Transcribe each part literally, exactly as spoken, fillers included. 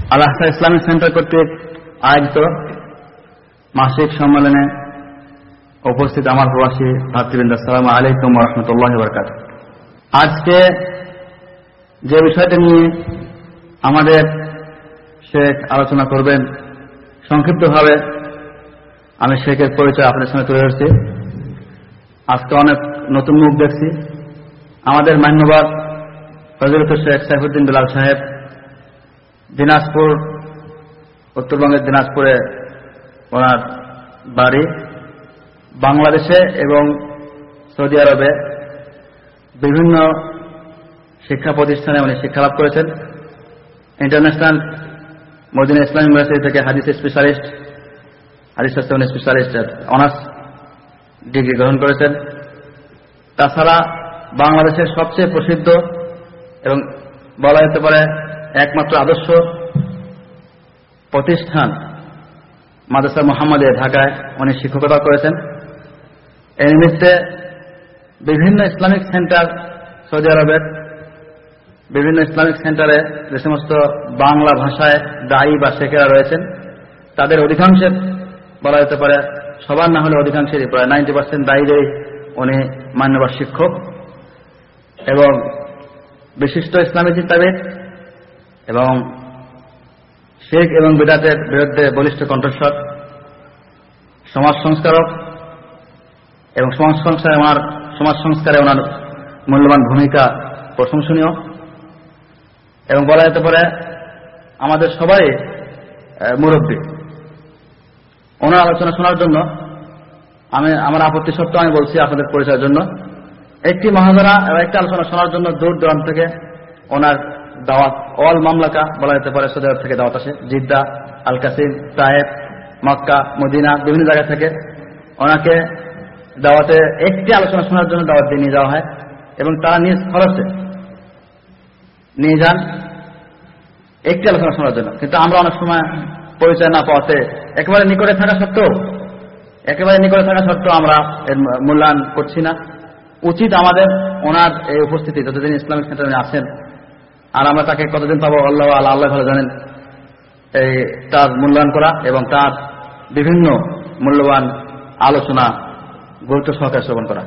আল Ahsa Islamic centre কর্তৃক আয়োজিত মাসিক সম্মেলনে উপস্থিত আমার প্রবাসী ভাতৃবৃন্দ, আসসালামু আলাইকুম ওয়া রাহমাতুল্লাহি ওয়া বারাকাতুহু। আজকে যে বিষয়টা নিয়ে আমাদের শেখ আলোচনা করবেন, সংক্ষিপ্তভাবে আমি শেখের পরিচয় আপনাদের সামনে তুলে ধরছি। আজকে অনেক নতুন মুখ দেখছি। আমাদের মান্যবর ফজলুল শেখ সাইফুদ্দিন বেলাল সাহেব দিনাজপুর, উত্তরবঙ্গের দিনাজপুরে ওনার বাড়ি। বাংলাদেশে এবং সৌদি আরবে বিভিন্ন শিক্ষা প্রতিষ্ঠানে উনি শিক্ষালাভ করেছেন। ইন্টারন্যাশনাল মদিনা ইসলাম ইউনিভার্সিটি থেকে হাদিস স্পেশালিস্ট হাদিস শাস্ত্র স্পেশালিস্ট অনার্স ডিগ্রি গ্রহণ করেছেন। তাছাড়া বাংলাদেশের সবচেয়ে প্রসিদ্ধ এবং বলা যেতে পারে একমাত্র আদর্শ প্রতিষ্ঠান মাদ্রাসা মুহাম্মাদিয়া ঢাকায় উনি শিক্ষকতা করেছেন। এই নিমিত্তে বিভিন্ন ইসলামিক সেন্টার, সৌদি আরবের বিভিন্ন ইসলামিক সেন্টারে যে সমস্ত বাংলা ভাষায় দায়ী বা শেখেরা রয়েছেন, তাদের অধিকাংশের বলা যেতে পারে সবার না হলে অধিকাংশেরই প্রায় নাইনটি পার্সেন্ট দায়ীদেরই উনি মান্যবর শিক্ষক এবং বিশিষ্ট ইসলামী চিন্তাবিদ এবং শেখ এবং বিদাতের বিরুদ্ধে বলিষ্ঠ কণ্ঠস্বর, সমাজ সংস্কারক এবং সমাজ সংস্কারে ওনার সমাজ সংস্কারে ওনার মূল্যবান ভূমিকা প্রশংসনীয় এবং বলা যেতে পারে আমাদের সবাই মুরব্বী। ওনার আলোচনা শোনার জন্য আমি আমার আপত্তি সত্ত্বেও আমি বলছি আপনাদের পরিচয়ের জন্য, একটি মহাজরা এবং একটি আলোচনা শোনার জন্য দূর দূরান্ত থেকে ওনার দাওয়াত, অল মামলাকা বলা যেতে পারে সৌদি আরব থেকে দাওয়াত আসে। Jeddah, Al Qassim, Taif, Mecca, Medina বিভিন্ন জায়গা থেকে ওনাকে দাওয়াতে একটি আলোচনা শোনার জন্য দাওয়াত দিয়ে নিয়ে যাওয়া হয় এবং তারা নিজ খরচে নিয়ে যান একটি আলোচনা শোনার জন্য। কিন্তু আমরা অনেক সময় পরিচয় না পাওয়াতে একেবারে নিকটে থাকা সত্ত্বেও একেবারে নিকটে থাকা সত্ত্বেও আমরা এর মূল্যায়ন করছি না। উচিত আমাদের ওনার এই উপস্থিতি, যতদিন ইসলামিক সেন্টারে আসেন আর আমরা তাকে কতদিন পাবো আল্লাহ আল্লাহ আল্লাহ ভালো জানেন, এই তার মূল্যায়ন করা এবং তার বিভিন্ন মূল্যবান আলোচনা গুরুত্ব সহকারে শ্রবণ করা।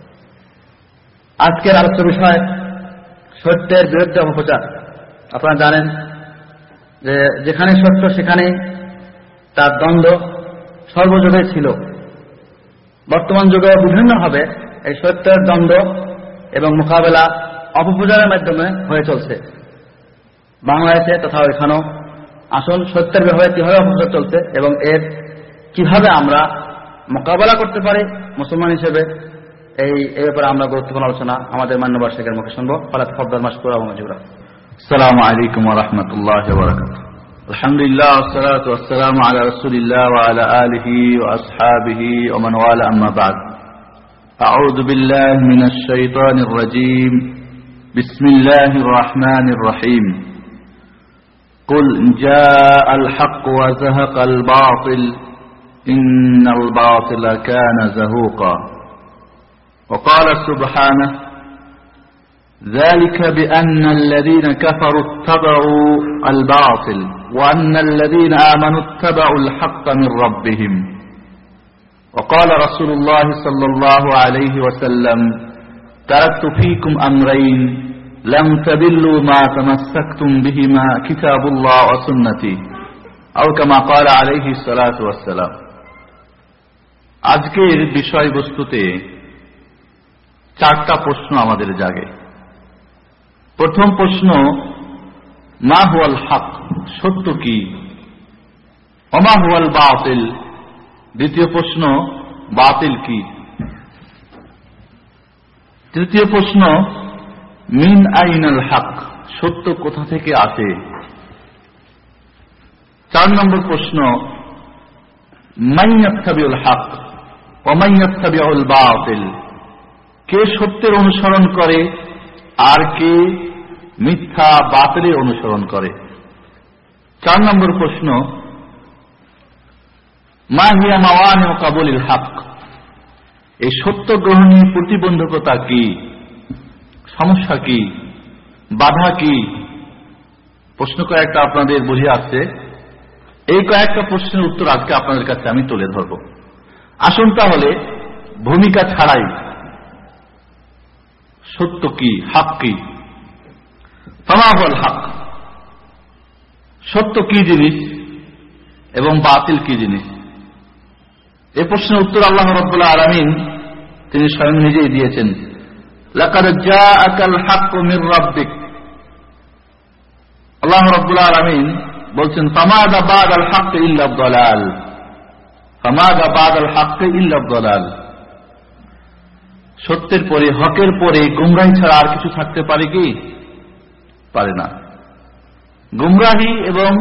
আজকের আলোচ্য বিষয় সত্যের বিরুদ্ধে অপপ্রচার। আপনারা জানেন যে যেখানে সত্য সেখানে তার দ্বন্দ্ব সর্বযুগে ছিল। বর্তমান যুগে বিভিন্নভাবে এই সত্যের দ্বন্দ্ব এবং মোকাবেলা অপপ্রচারের মাধ্যমে হয়ে চলছে বাংলাদেশে তথা ওইখানেও। আসল সত্যের ব্যাপারে কিভাবে অপপ্রচার চলছে এবং এর কিভাবে আমরা মোকাবেলা করতে পারি মুসলমান হিসেবে, এই এই ব্যাপারে আমরা গুরুত্বপূর্ণ আলোচনা আমাদের মান্যবর শেখের মুখে শুনবো। ফালাত ফদ্দাল মাশকুরা ওয়া মাজুরা। আসসালামু আলাইকুম ওয়া রাহমাতুল্লাহি ওয়া বারাকাতুহু। আলহামদুলিল্লাহ ওয়াসসালাতু ওয়াসসালামু আলা রাসূলিল্লাহ ওয়া আলা আলিহি ওয়া আসহাবিহি ওয়া মান ওয়ালা, আম্মা বা'দ। আউযু বিল্লাহি মিনাশ শাইতানির রাজীম। বিসমিল্লাহির রাহমানির রহিম। কুল জাআল হক ওয়া যাহাকাল বাতিল ইন্নাল বাতিলা কানা যাহুকা। وقال سبحانه ذلك بأن الذين كفروا اتبعوا الباطل وأن الذين آمنوا اتبعوا الحق من ربهم. وقال رسول الله صلى الله عليه وسلم تركت فيكم أمرين لم تضلوا ما تمسكتم بهما كتاب الله وسنتي أو كما قال عليه الصلاة والسلام. আজকের বিষয়বস্তুতে চারটা প্রশ্ন আমাদের জাগে। প্রথম প্রশ্ন, মা হুয়াল হক, সত্য কি? ওমা হুয়াল বাতিল, দ্বিতীয় প্রশ্ন, বাতিল কি? তৃতীয় প্রশ্ন, মিন আইনাল হক, সত্য কোথা থেকে আসে? চার নম্বর প্রশ্ন, মান ইয়াত্তাবিউল হক ওয়া মান ইয়াত্তাবিউল বাতিল, কে সত্যের অনুসরণ করে আর কে মিথ্যা বাতিলের অনুসরণ করে? চার নম্বর প্রশ্ন, মা হিয়া মাওয়ানিউ কাবুলিল হক, এই সত্য গ্রহণের প্রতিবন্ধকতা কি, সমস্যা কি, বাধা কি? প্রশ্ন কয়েকটা আপনাদের বুঝে আসছে। এই কয়েকটা প্রশ্নের উত্তর আজকে আপনাদের কাছে আমি তুলে ধরব। আসুন তাহলে ভূমিকা ছাড়াই সত্য কি, হক কি, ফামাহুয়াল হক, সত্য কি জিনিস এবং বাতিল কি জিনিস, এই প্রশ্নের উত্তর আল্লাহ রাব্বুল আলামিন তিনি স্বয়ং নিজেই দিয়েছেন। লাকাদ জাআকাল হাক্কু মির রাব্বিক, আল্লাহ রাব্বুল আলামিন বলছেন ফামাযা বা'দাল হাক্কি ইল্লা আদ-দালাল, ফামাযা বা'দাল হাক্কি ইল্লা আদ-দালাল, সত্যের পরে, হকের পরে গুমরাহি ছাড়া আর কিছু থাকতে পারে কি? পারে না। গুমরাহি এবং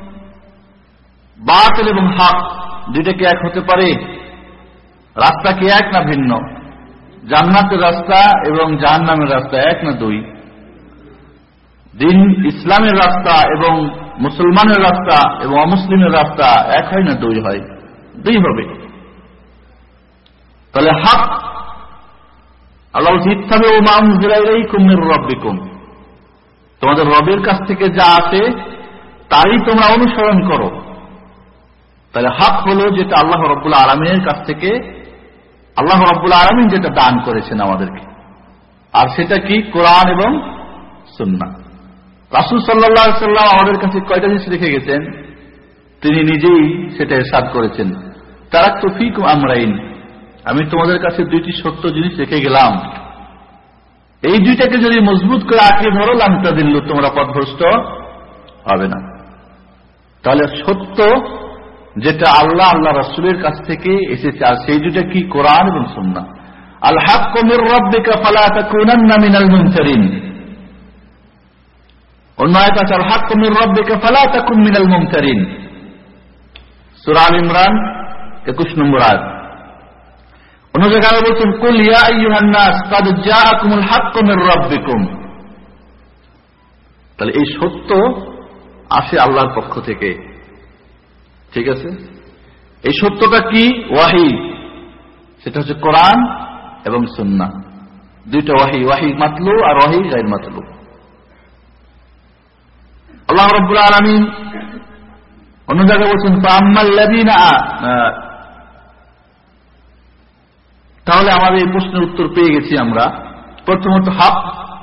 বাতিল এবং হক দুইটা কি এক হতে পারে? রাস্তা কি এক না ভিন্ন? জান্নাতের রাস্তা এবং জাহান্নামের রাস্তা এক না দুই? দিন ইসলামের রাস্তা এবং মুসলমানের রাস্তা এবং অমুসলিমের রাস্তা এক হয় না দুই হয়? দুই হবে। তাহলে হক, আল্লাহ ইত্তাবিউ মা উনজিলা ইলাইকুম মির রাব্বিকুম, তোমাদের রবের কাছ থেকে যা আছে তারই তোমরা অনুসরণ করো। তাহলে হক হলো যেটা আল্লাহ রাব্বুল আলামিনের কাছ থেকে, আল্লাহ রাব্বুল আলামিন যেটা দান করেছেন আমাদেরকে, আর সেটা কি? কোরআন এবং সুন্নাহ। রাসূল সাল্লাল্লাহু আলাইহি সাল্লাম আমাদের কাছে কয়টা জিনিস রেখে গেছেন? তিনি নিজেই সেটা ইরশাদ করেছেন, তারাকতু ফীকুম আমরাইন, আমি তোমাদের কাছে দুইটি সত্য জিনিস রেখে গেলাম, এই দুইটাকে যদি মজবুত করে আঁকড়ে ধরো লান তাদিল্লু, তোমরা পথভ্রষ্ট হবে না। তাহলে সত্য যেটা আল্লাহ আল্লাহ রাসূলের কাছ থেকে এসেছে, আর সেই দুইটা কি? কোরআন এবং সুন্নাহ। আল হাক্কু মির রাব্বিকা ফালা তাকুনান্না মিনাল মুমতারিন, অন্য আয়াত আছে আল হাক্কু মির রাব্বিকা ফালা তাকুন মিনাল মুমতারিন, সূরা আল ইমরান একুশ নম্বর আয়াত। অন্য জায়গায় বলছেন কুল ইয়া আইয়ুহান নাস কাদ জাআকুমুল হাক্কু মির রাব্বিকুম। তাহলে এই সত্য আসে আল্লাহর পক্ষ থেকে, ঠিক আছে? এই সত্যটা কি? ওয়াহি, সেটা হচ্ছে কোরআন এবং সুন্নাহ, দুইটা ওয়াহি, ওয়াহি মাতলু আর ওয়াহি গায়র মাতলু। আল্লাহ রাব্বুল আলামিন অন্য জায়গায় বলছেন ফাআম্মাল্লাযীনা, তাহলে আমাদের এই প্রশ্নের উত্তর পেয়ে গেছি আমরা। প্রথমত হক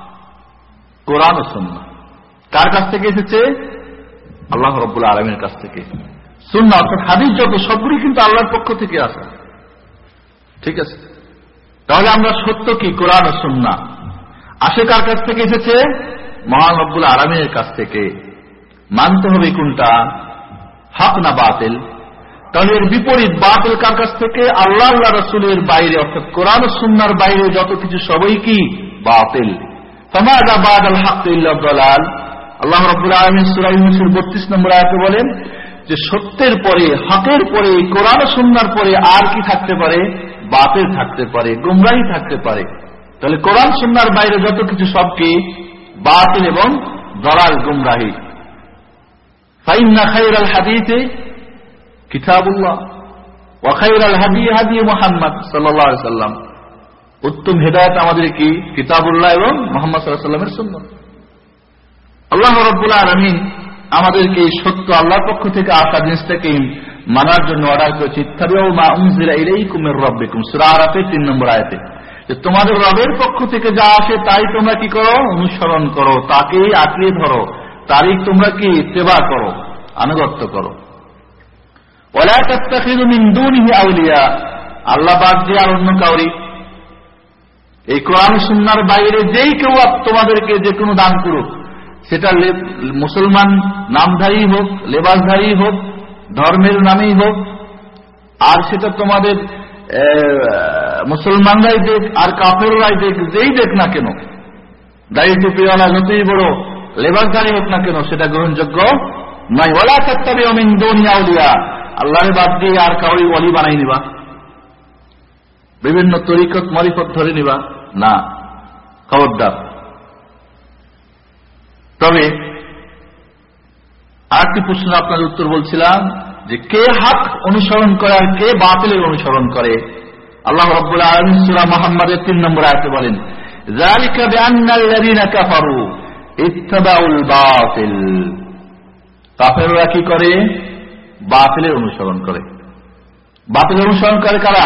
কোরআন ও সুন্নাহ কার কাছ থেকে এসেছে? আল্লাহ রাব্বুল আলামিনের কাছ থেকে। সুন্নাহ অর্থাৎ হাদিস যত সবগুলি কিন্তু আল্লাহর পক্ষ থেকে আসে, ঠিক আছে? তাহলে আমরা সত্য কি? কোরআন ও সুন্নাহ আসে কার কাছ থেকে এসেছে? মহান রব্বুল আলামিনের কাছ থেকে। মানতে হবে কোনটা? হক না বাতিল? তাহলে এর বিপরীত বাতিল কার কাছ থেকে? আল্লাহ আল্লাহ রাসূলের বাইরে, অর্থাৎ কোরআন ও সুন্নাহর বাইরে যত কিছু সবই কি? বাতিল। ফামাযা বা'দাল হাক্কি ইল্লা আদ-দালাল, আল্লাহ রাব্বুল আলামিন সূরা ইউনূসের বত্রিশ নম্বর আয়াতে বলেন যে সত্যের পরে, হকের পরে, কোরআন ও সুন্নাহর পরে আর কি থাকতে পারে? বাতিল থাকতে পারে, গুমরাহি থাকতে পারে। তাহলে কোরআন সুন্নাহর বাইরে যত কিছু সব কি? বাতিল এবং দলাল, গুমরাহি। ফাইন্না খায়রাল হাদিসি কিতাবুল্লাহ ওয়া খায়রাল হাদী হাদী মুহাম্মদ সাল্লাল্লাহু আলাইহি ওয়াসাল্লাম, উত্তম হেদায়েত আমাদের কি? কিতাবুল্লাহ এবং মুহাম্মদ সাল্লাল্লাহু আলাইহি ওয়াসাল্লামের সুন্নাহ। আল্লাহ রাব্বুল আলামিন আমাদেরকে এই সত্য আল্লাহর পক্ষ থেকে আসা জিনিসটাকে মানার জন্য অর্ডার করেছে। ইত্তাবিউ মা উনজিলা ইলাইকুম মির রাব্বিকুম, সূরা আরাফের তিন নম্বর আয়াতে, যে তোমাদের রবের পক্ষ থেকে যা আসে তাই তোমরা কি করো? অনুসরণ করো, তাকেই আঁকড়ে ধরো, তারই তোমরা কি? ইত্তেবা করো, আনুগত্য করো। ওয়ালা তাত্তাখিযু মিন দুনিহি আউলিয়া, আল্লাহ বাদ দিয়ে আর অন্য কাউরি, এই কোরআন সুন্নাহর বাইরে যেই কেউ তোমাদেরকে যে কোনো দান করুক, সেটা মুসলমান নামধারী হোক, লেবাসধারী হোক, ধর্মের নামেই হোক, আর সেটা তোমাদের মুসলমানরাই দেখ আর কাফেররাই দেখ, যেই দেখ না কেন, দাড়ি টুপিওয়ালা যতই বড় লেবাসধারী হোক না কেন, সেটা গ্রহণযোগ্য নয়। ওয়ালা তাত্তাবিউ মিন দুনি আউলিয়া, আল্লাহর বাদ দিয়ে আর কাউরি ওয়ালি বানাই নিবা, বিভিন্ন তরিকত মারিফত ধরে নিবা না, খবরদার। তবে আরেকটি প্রশ্ন আপনার উত্তর বলছিলাম যে কে হক অনুসরণ করে আর কে বাতিলের অনুসরণ করে। আল্লাহ রাব্বুল আলামিন সূরা মুহাম্মাদের তিন নম্বর আয়াতে বলেন, যালিকা বিআন্নাল্লাযীনা কাফারু ইত্তাবাউল বাতিল কাফেররা কি করে? বাতিলের অনুসরণ করে। বাতিলের অনুসরণ করে কারা?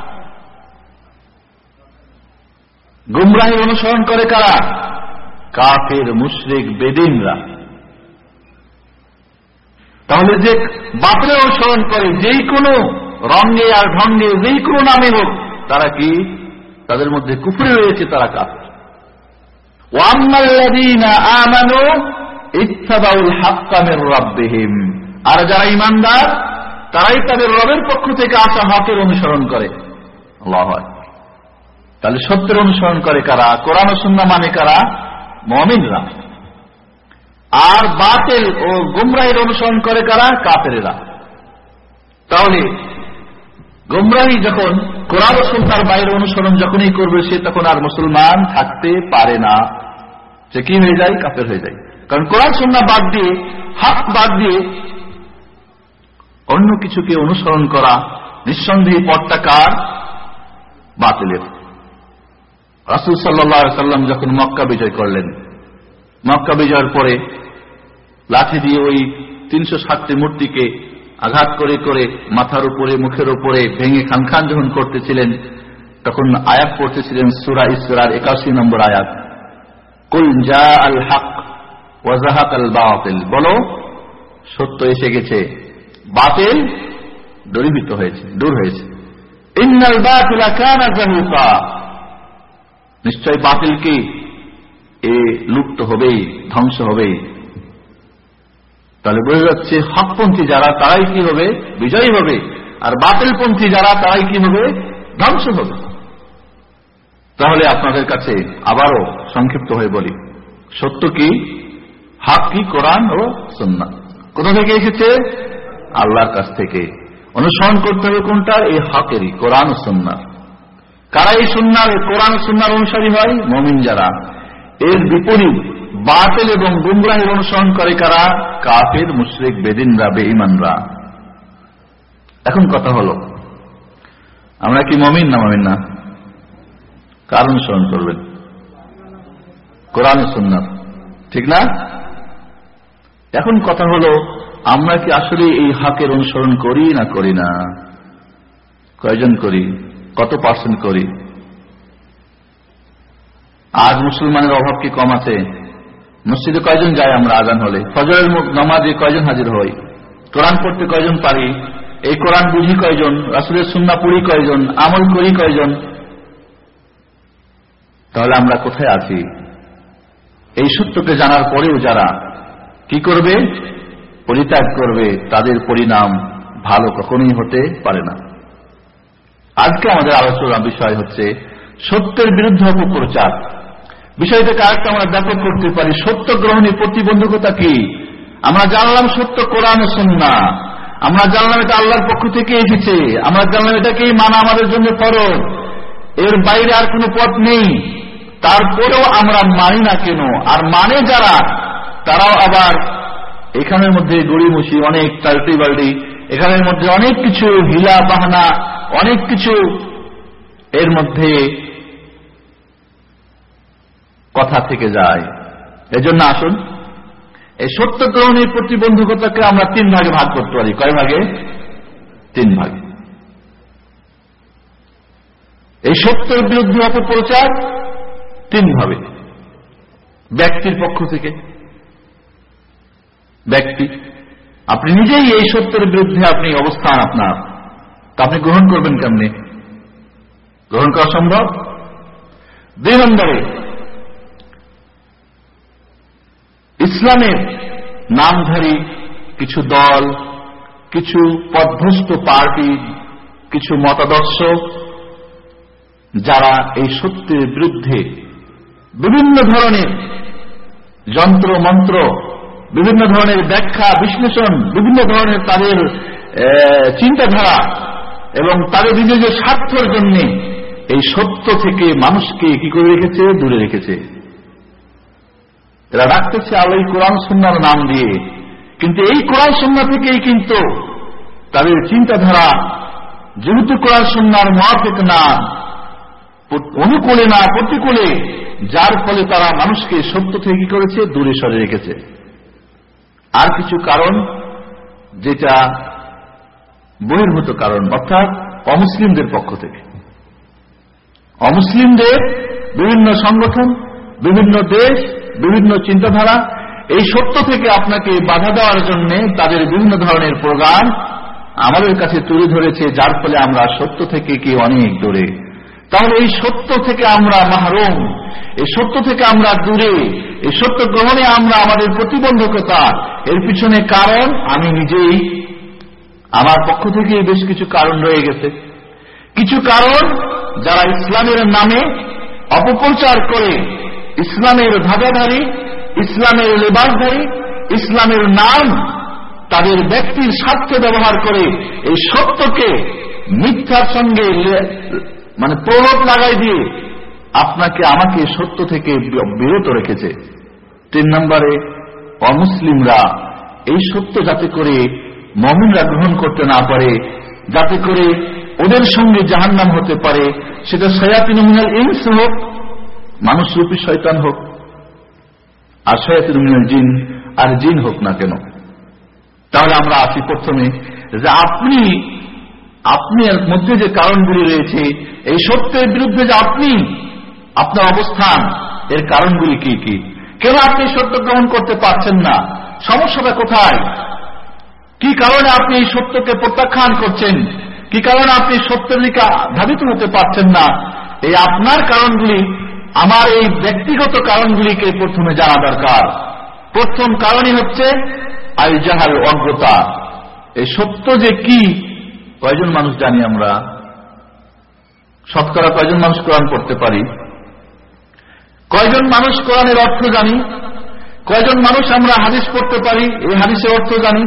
গুমরাহির অনুসরণ করে কারা? কাফের, মুশরিক, বেদিনরা। তাহলে যে বাতিলের অনুসরণ করে, যেই কোনো রঙে আর ঢঙ্গে, যেই কোনো নামে হোক, তারা কি? তাদের মধ্যে কুফরি রয়েছে, তারা কাফের। ওয়াম্মাল্লাযীনা আমানু ইত্তাবাউল হাক্কা মির রাব্বিহিম, আর যারা ঈমানদার তারাই তাদের রবের পক্ষ থেকে আসা হকের অনুসরণ করে। আল্লাহু আকবার। তাহলে সত্যের অনুসরণ করে কারা? কোরআন ও সুন্নাহ মানে কারা? মুমিনরা। আর বাতিল ও গুমরাহির অনুসরণ করে কারা? কাফেরেরা। তাহলে গুমরাহি যখন কোরআন ও সুন্নাহর বাইরে অনুসরণ যখনই করবে, সে তখন আর মুসলমান থাকতে পারে না, সে কি হয়ে যায়? কাফের হয়ে যায়। কারণ কোরআন সুন্নাহ বাদ দিয়ে, হক বাদ দিয়ে অন্য কিছুকে অনুসরণ করা নিঃসন্দেহে পথটা কার? বাতিলের। রাসূল সাল্লাল্লাহু আলাইহি ওয়াসাল্লাম যখন মক্কা বিজয় করলেন, মক্কা বিজয়ের পরে লাঠি দিয়ে ওই তিনশো ষাটটি মূর্তিকে আঘাত করে করে মাথার উপরে, মুখের উপরে ভেঙে খান খান যখন করতেছিলেন, তখন আয়াত পড়তেছিলেন সূরা ইসরার একাশি নম্বর আয়াত, কুল জাআল হক ওয়া যাহাকাল বাতিল, বলো সত্য এসে গেছে, বাতিল দূরীভূত হয়েছে, দূর হয়েছে। ইন্নাল বাতিলা কানা যাহুকা, নিশ্চয় বাতিল কি এ লুপ্ত হবেই, ধ্বংস হবেই। তাহলে বোঝা যাচ্ছে হকপন্থী যারা তারাই কি হবে? বিজয়ী হবে। আর বাতিলপন্থী যারা তারাই কি হবে? ধ্বংস হবে। তাহলে আপনাদের কাছে আবারও সংক্ষিপ্ত হয়ে বলি, সত্য কি? হক কি? কোরআন ও সুন্নাহ। কোথা থেকে এসেছে? আল্লাহর কাছ থেকে। অনুসরণ করতে হবে কোনটা? এই হকেরই, কোরআন ও সুন্নাহ। কারা এই সুন্নাহ, কোরআন ও সুন্নাহর অনুসারী হয়? মুমিন যারা। এর বিপরীত বাতিল এবং গুমরাহির অনুসরণ করে কারা? কাফের, মুশরিক, বেদিনরা, বেঈমানরা। এখন কথা হলো, আমরা কি মুমিন না মুমিন না? কার অনুসরণ করবেন? কোরআন ও সুন্নাহ, ঠিক না? এখন কথা হলো, আমরা কি আসলে এই হকের অনুসরণ করি না করি না? কয়জন করি? কত পার্সেন্ট করি? আজ মুসলমানের অভাব কি কম আছে? মসজিদে কয়জন যায় আমরা আজান হলে? ফজরের নামাজে কয়জন হাজির হই? কোরআন পড়তে কয়জন পারি? এই কোরআন বুঝি কয়জন? রাসূলের সুন্নাহ পড়ি কয়জন? আমল করি কয়জন? তাহলে আমরা কোথায় আছি? এই সত্যকে জানার পরেও যারা কি করবে? পরিত্যাগ করবে, তাদের পরিণাম ভালো কখনোই হতে পারে না। আজকে আমাদের আলোচনার বিষয় হচ্ছে সত্যের বিরুদ্ধে অপপ্রচার। বিষয়টাকে আরেকটা আমরা ব্যাপক করতে পারি, সত্য গ্রহণে প্রতিবন্ধকতা কি? আমরা জানলাম সত্য কোরআন ও সুন্নাহ, আমরা জানলাম এটা আল্লাহর পক্ষ থেকে এসেছে, আমরা জানলাম এটাকেই মানা আমাদের জন্য ফরজ, এর বাইরে আর কোনো পথ নেই। তারপরেও আমরা মানি না কেন? আর মানে যারা, তারাও আবার এখানের মধ্যে গড়িমসি, অনেক টাল্টি বাল্টি, এখানের মধ্যে অনেক কিছু হিলা বাহানা, অনেক কিছু এর মধ্যে কথা থেকে যায়। এজন্য আসুন এই সত্য গ্রহণের প্রতিবন্ধকতাকে আমরা তিন ভাগে ভাগ করতে পারি। কয় ভাগে? তিন ভাগে। এই সত্যের বিরুদ্ধে অপপ্রচার তিন ভাবে। ব্যক্তির পক্ষ থেকে, ব্যক্তি আপনি নিজেই এই সত্যের বিরুদ্ধে আপনি অবস্থান আপনার, তা আপনি গ্রহণ করবেন কেমনে? গ্রহণ করা সম্ভব? দুই নম্বরে, ইসলামের নামধারী কিছু দল, কিছু পথভ্রষ্ট পার্টি, কিছু মতাদর্শ, যারা এই সত্যের বিরুদ্ধে বিভিন্ন ধরনের যন্ত্র মন্ত্র, বিভিন্ন ধরনের ব্যাখ্যা বিশ্লেষণ, বিভিন্ন ধরনের তাদের চিন্তাধারা এবং তাদের নিজেদের স্বার্থের জন্য এই সত্য থেকে মানুষকে কি করে রেখেছে? দূরে রেখেছে। এরা রাখতেছে আল্লাহ কোরআন সুন্নাহর নাম দিয়ে, কিন্তু এই কোরআন সুন্নাহ থেকেই কিন্তু তাদের চিন্তাধারা যেহেতু কোরআন সুন্নাহর মুআফিক না, অনুকূলে না, প্রতিকূলে, যার ফলে তারা মানুষকে সত্য থেকে কি করেছে? দূরে সরে রেখেছে। আর কিছু কারণ যেটা বহির্ভূত কারণ, অর্থাৎ অমুসলিমদের পক্ষ থেকে। অমুসলিমদের বিভিন্ন সংগঠন, বিভিন্ন দেশ, বিভিন্ন চিন্তাধারা এই সত্য থেকে আপনাকে বাধা দেওয়ার জন্য তাদের বিভিন্ন ধরনের প্রোগ্রাম আমাদের কাছে তুলে ধরেছে, যার ফলে আমরা সত্য থেকে কি অনেক দূরে। তাহলে এই সত্য থেকে আমরা মাহরুম, এই সত্য থেকে আমরা দূরে, এই সত্য গ্রহণে আমরা আমাদের প্রতিবন্ধকতা, এর পিছনে কারণ আমি নিজেই, আমার পক্ষ থেকে বেশ কিছু কারণ রয়ে গেছে। কিছু কারণ যারা ইসলামের নামে অপপ্রচার করে, ইসলামের ধাজাধারী, ইসলামের লেবাসধারী, ইসলামের নাম তাদের ব্যক্তির স্বার্থে ব্যবহার করে এই সত্যকে মিথ্যার সঙ্গে মানে প্রলোভ লাগাই দিয়ে আপনাকে আমাকে সত্য থেকে বিরত রেখেছে। তিন নম্বরে অমুসলিমরা এই সত্য যাতে করে মুমিনরা গ্রহণ করতে না পারে, যাতে করে ওদের সঙ্গে জাহান্নাম হতে পারে, সেটা শায়াতিন মিনাল ইনস হোক, মানুষরূপী শয়তান হোক, আর শায়াতিন মিনাল জিন আর জিন হোক না কেন। তাহলে আমরা আসি প্রথমে যে আপনি আপনার মধ্যে যে কারণগুলি রয়েছে, এই সত্যের বিরুদ্ধে যে আপনি আপনার অবস্থান, এর কারণগুলি কি কি? কেন আপনি সত্য গ্রহণ করতে পারছেন না? সমস্যাটা কোথায়? কি কারণে আপনি এই সত্যকে প্রত্যাখ্যান করছেন? কি কারণে আপনি সত্যের দিকে ধাবিত হতে পারছেন না? এই আপনার কারণগুলি, আমার এই ব্যক্তিগত কারণগুলিকে প্রথমে জানা দরকার। প্রথম কারণই হচ্ছে আল জাহাল, অজ্ঞতা। এই সত্য যে কি কয়জন মানুষ জানি আমরা? শতকরা কয়জন মানুষ কোরআন পড়তে পারি? কয়জন মানুষ কোরআনের অর্থ জানি? কয়জন মানুষ আমরা হাদিস পড়তে পারি, এই হাদিসের অর্থ জানি?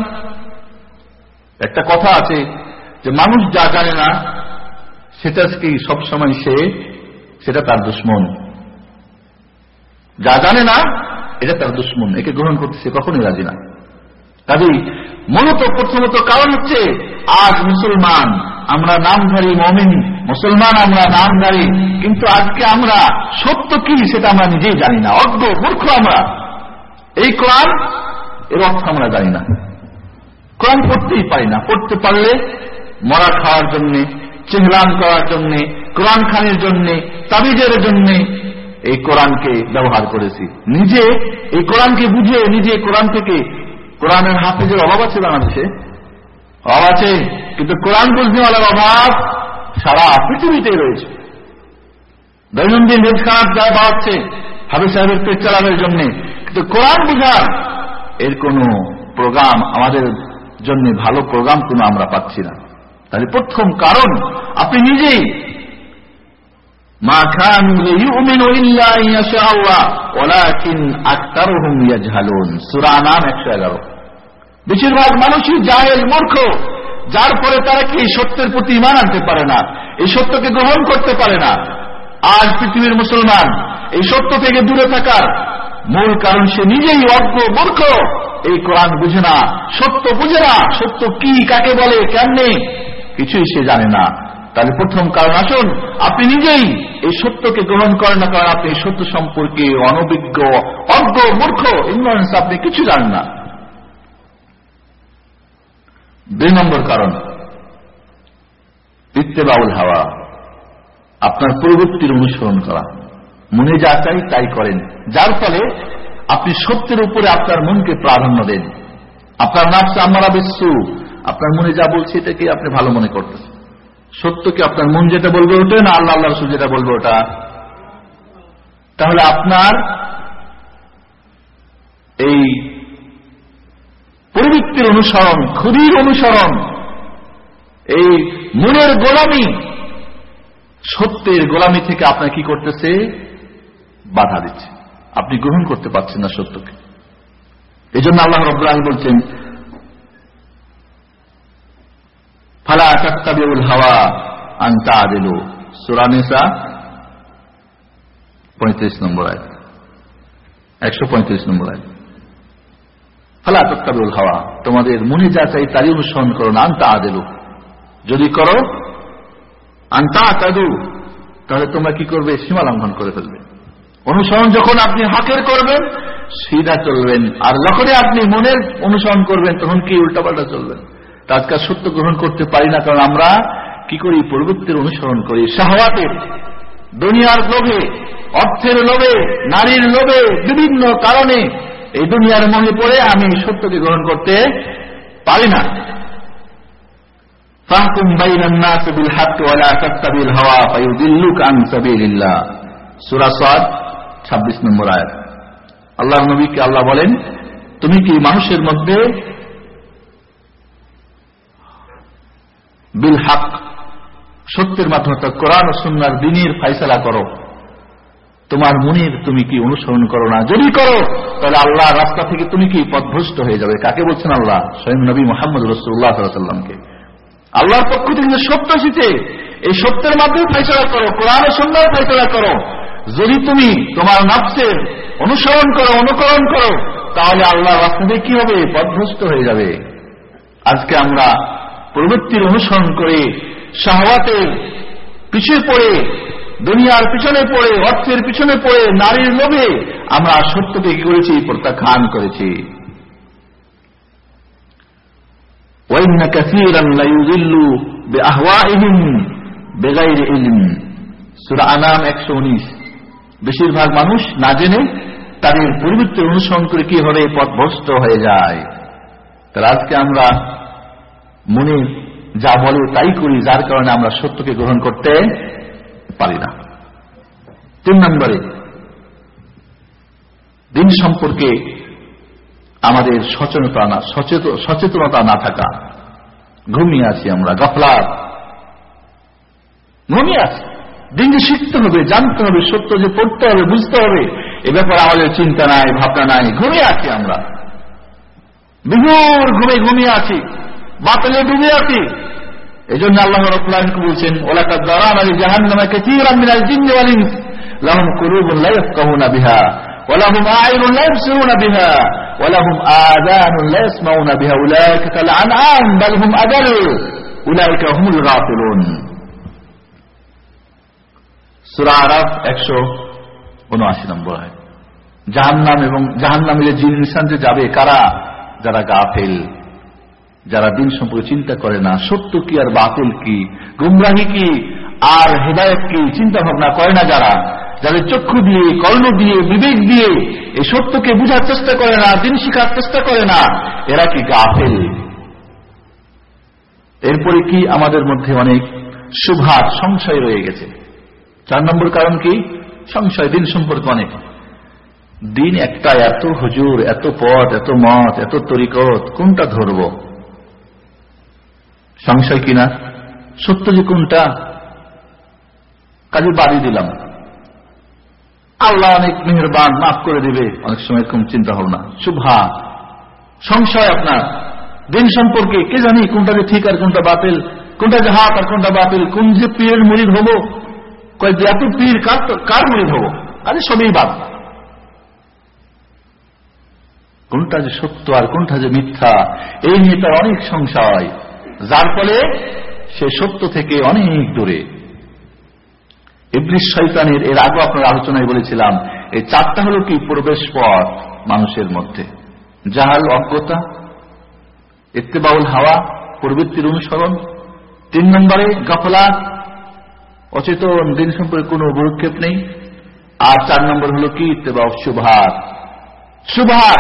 একটা কথা আছে যে মানুষ যা জানে না সেটা কি সবসময় সে সেটা তার দুশ্মন। যা জানে না এটা তার দুশ্মন, একে গ্রহণ করতে সে কখনোই রাজি না। কাজেই মূলত প্রথমত কারণ হচ্ছে আজ মুসলমান আমরা নামধারী মুমিন, মুসলমান আমরা নামধারী, কিন্তু আজকে আমরা সত্য কি সেটা আমরা নিজেই জানি না, অজ্ঞ মূর্খ আমরা। এই কোরআন এর অর্থ আমরা জানি না, কোরআন পড়তেই পারি না। পড়তে পারলে মরা খাওয়ার জন্যে, চেহলান করার জন্যে, কোরআন খানের জন্যে, তাবিজের জন্যে এই কোরআনকে ব্যবহার করেছি। নিজে এই কোরআনকে বুঝে নিজে কোরআন থেকে, কোরআনের হাফেজের অভাব আছে বাংলাদেশে, অভাব আছে, কিন্তু কোরআন বুঝনেওয়ালার অভাব সারা পৃথিবীতেই রয়েছে। দৈনন্দিন রোজ খারাপ যা বাড়ছে হাফেজ সাহেবের পেট চালানোর জন্য, কিন্তু কোরআন বুঝার এর কোন প্রোগ্রাম আমাদের জন্য, ভালো প্রোগ্রাম কোনো আমরা পাচ্ছি না। তাহলে প্রথম কারণ আপনি নিজেই, মা কানু লিউমিনু ইল্লা ইনশা আল্লাহ ওয়ালাকিন আকতারুহুম ইয়াজহালুন, সূরা নাম একশো এগারো। বেশিরভাগ মানুষই জাহেল, মূর্খ, যার ফলে তারা কি সত্যের প্রতি ঈমান আনতে পারে না, এই সত্যকে গ্রহণ করতে পারে না। আজ পৃথিবীর মুসলমান এই সত্য থেকে দূরে থাকার মূল কারণ সে নিজেই অজ্ঞ, মূর্খ, এই কোরআন বুঝে না, সত্য বুঝে না, সত্য কি, কাকে বলে, কেমনে, কিছুই সে জানে না। তাহলে প্রথম কারণ, আসুন আপনি নিজেই এই সত্যকে গ্রহণ করেন না, কারণ আপনি এই সত্য সম্পর্কে অনভিজ্ঞ, অজ্ঞ, মূর্খ, ইগনোরেন্স, আপনি কিছু জানেন না। দুই নম্বর কারণ ইত্তেবাউল হাওয়া, আপনার প্রবৃত্তির অনুসরণ করা, মনে যা চাই তাই করেন, যার ফলে আপনি সত্যের উপরে আপনার মনকে প্রাধান্য দেন। আপনার নাফস আম্মারা বিসসু, আপনার মনে যা বলছে এটাকে আপনি ভালো মনে করতেছেন। সত্যকে আপনার মন যেটা বলবে ওটা, না আল্লাহ আল্লাহ রাসূল যেটা বলবে ওটা? তাহলে আপনার এই প্রবৃত্তির অনুসরণ, ক্ষুদির অনুসরণ, এই মনের গোলামি, সত্যের গোলামি থেকে আপনার কি করতেছে? বাধা দিচ্ছে, আপনি গ্রহণ করতে পারছেন না সত্যকে। এই জন্য আল্লাহ রাব্বুল আলামিন বলছেন, ফালা তাত্তাবিউল হাওয়া আন তা'দিলু, সূরা নিসা পঁয়ত্রিশ নম্বর আয়াত, একশো পঁয়ত্রিশ নম্বর আয়াত। ফালা তাত্তাবিউল হাওয়া, তোমাদের মনে যা চাই তারই অনুসরণ করো না, আন তা'দিলু, যদি করো আন তা'তাদু, তাহলে তোমরা কি করবে? সীমা লঙ্ঘন করে ফেলবে। অনুসরণ যখন আপনি হকের করবেন, সিধা চলবেন, আর যখনই আপনি মনের অনুসরণ করবেন তখন কি উল্টাপাল্টা চলবেন। আজকাল সত্য গ্রহণ করতে পারি না, কারণ আমরা কি করি, প্রবৃত্তির অনুসরণ করি, শাহওয়াতের, দুনিয়ার লোভে, অর্থের লোভে, নারীর লোভে, বিভিন্ন কারণে এই দুনিয়ার মনে পড়ে আমি সত্যকে গ্রহণ করতে পারি না। ফাহকুম বাইনান নাস বিল হক ওয়া লা তাত্তাবিল হাওয়া ফায়ুদিল্লুকা আন সাবিলিল্লাহ, সূরা সাদ ছাব্বিশ নম্বর আয়াত। আল্লাহর নবীকে আল্লাহ বলেন, তুমি কি মানুষের মধ্যে বিল হক, সত্যের মাধ্যমে কোরআন ও সুন্নাহর দ্বীনের ফয়সালা করো, তোমার মনের তুমি কি অনুসরণ করো না? যদি করো তাহলে আল্লাহর রাস্তা থেকে তুমি কি পথভ্রষ্ট হয়ে যাবে। কাকে বলছেন আল্লাহ? স্বয়ং নবী মুহাম্মদ রাসূলুল্লাহ সাল্লাল্লাহু আলাইহি ওয়াসাল্লামকে। আল্লাহর পক্ষ থেকে যে সত্য এসেছে, এই সত্যের মাধ্যমে ফয়সালা করো, কোরআন ও সুন্নাহর ফয়সালা করো। যদি তুমি তোমার নফসের অনুসরণ করো, অনুকরণ করো, তাহলে আল্লাহর রাস্তা থেকে কি হবে? পথভ্রষ্ট হয়ে যাবে। আজকে আমরা প্রবৃত্তির অনুসরণ করে, শাহওয়াতের পিছিয়ে পড়ে, দুনিয়ার পিছনে পড়ে, অর্থের পিছনে পড়ে, নারীর লোভে আমরা সত্যকে কি করেছি? প্রত্যাখ্যান করেছি। ওয়াইন্না কাসীরান লা ইউযিল্লু বিআহওয়াইহিম বিগাইরি ইলম, সূরা আনাম একশো উনিশ। বেশিরভাগ মানুষ না জেনে তাদের প্রবৃত্তির অনুসরণ করে কি হবে? পথভ্রষ্ট হয়ে যায়। তাহলে আজকে আমরা মনে যা বলে তাই করি, যার কারণে আমরা সত্যকে গ্রহণ করতে পারি না। তিন নম্বরে, দিন সম্পর্কে আমাদের সচেতনতা না সচেতনতা না থাকা। ঘুমিয়ে আছি আমরা, গাফলাত, ঘুমিয়ে আছি। দিন যে শিখতে হবে, জানতে হবে, সত্য যে পড়তে হবে, বুঝতে হবে, এ ব্যাপারে আমাদের চিন্তা নাই, ভাবনা নাই। ঘুমিয়ে আছি আমরা, বিভোর ঘুমে ঘুমিয়ে আছি, বাতিলে ডুবে আছি। এই জন্য আল্লাহ রাব্বুল আলামিন বলছেন, ওয়ালাকাদ যারানা লিজাহান্নামা কাসীরাম মিনাল জিন্নি ওয়াল ইনস লাহুম কুলুবুন লা ইয়াফকাহুনা বিহা ওয়া লাহুম আ'য়ুনুন লা ইবসিরুনা বিহা ওয়া লাহুম আযানুন লা ইয়াসমাউনা বিহা উলাইকা কাল আনআম বাল হুম আদাল উলাইকা হুমুল গাফিলুন। সূরা আরাফ একশো উনআশি নম্বর আয়াত। জাহান্নাম এবং জাহান্নামে জিন ইনসান যে যাবে কারা? যারা গাফিল, যারা দিন সম্পর্কে চিন্তা করে না, সত্য কি আর বাতিল কি, গুমরাহি কি আর হেদায়েত কি চিন্তা ভাবনা করে না, যারা যাদের চক্ষু দিয়ে, কর্ণ দিয়ে, বিবেক দিয়ে এই সত্যকে বুঝার চেষ্টা করে না, দিন শিখার চেষ্টা করে না, এরা কি গাফিল। এরপরে কি আমাদের মধ্যে অনেক শুভহাত, সংশয় রয়ে গেছে। চার নম্বর কারণ কি? সংশয়, দিন সম্পর্কে অনেক। দিন একটা, এত হুজুর, এত পথ, এত মত, এত তরিকত, কোনটা ধরব? সংশয় কিনা, সত্য যে কোনটা, কাজে বাড়ি দিলাম, আল্লাহ অনেক মেহেরবান, মাফ করে দিবে, অনেক সময় এরকম চিন্তা ভাবনা, শুভা, সংশয় আপনার দিন সম্পর্কে। কে জানি কোনটা যে ঠিক আর কোনটা বাতিল, কোনটা যে হাত আর কোনটা বাতিল, কোন যে পীরের মুরিদ হব, কয় যে এত পীর কার কার মুরিদ হব, আরে সবই বাদ। কোনটা যে সত্য আর কোনটা যে মিথ্যা, এই নিয়ে তার অনেক সংশয়, যার ফলে সে সত্য থেকে অনেক দূরে। ইবলিস শয়তানের, এর আগে আপনার আলোচনায় বলেছিলাম, এই চারটা হলো কি প্রবেশ পথ মানুষের মধ্যে। জাহাল, অজ্ঞতা, ইত্তেবাউল হাওয়া, প্রবৃত্তির অনুসরণ। তিন নম্বরে গাফলাত, অচেতন, দিন সম্পর্কে কোনো ভ্রুক্ষেপ নেই। আর চার নম্বর হলো কি? ইত্তেবাউ শুবহাত। শুবহাত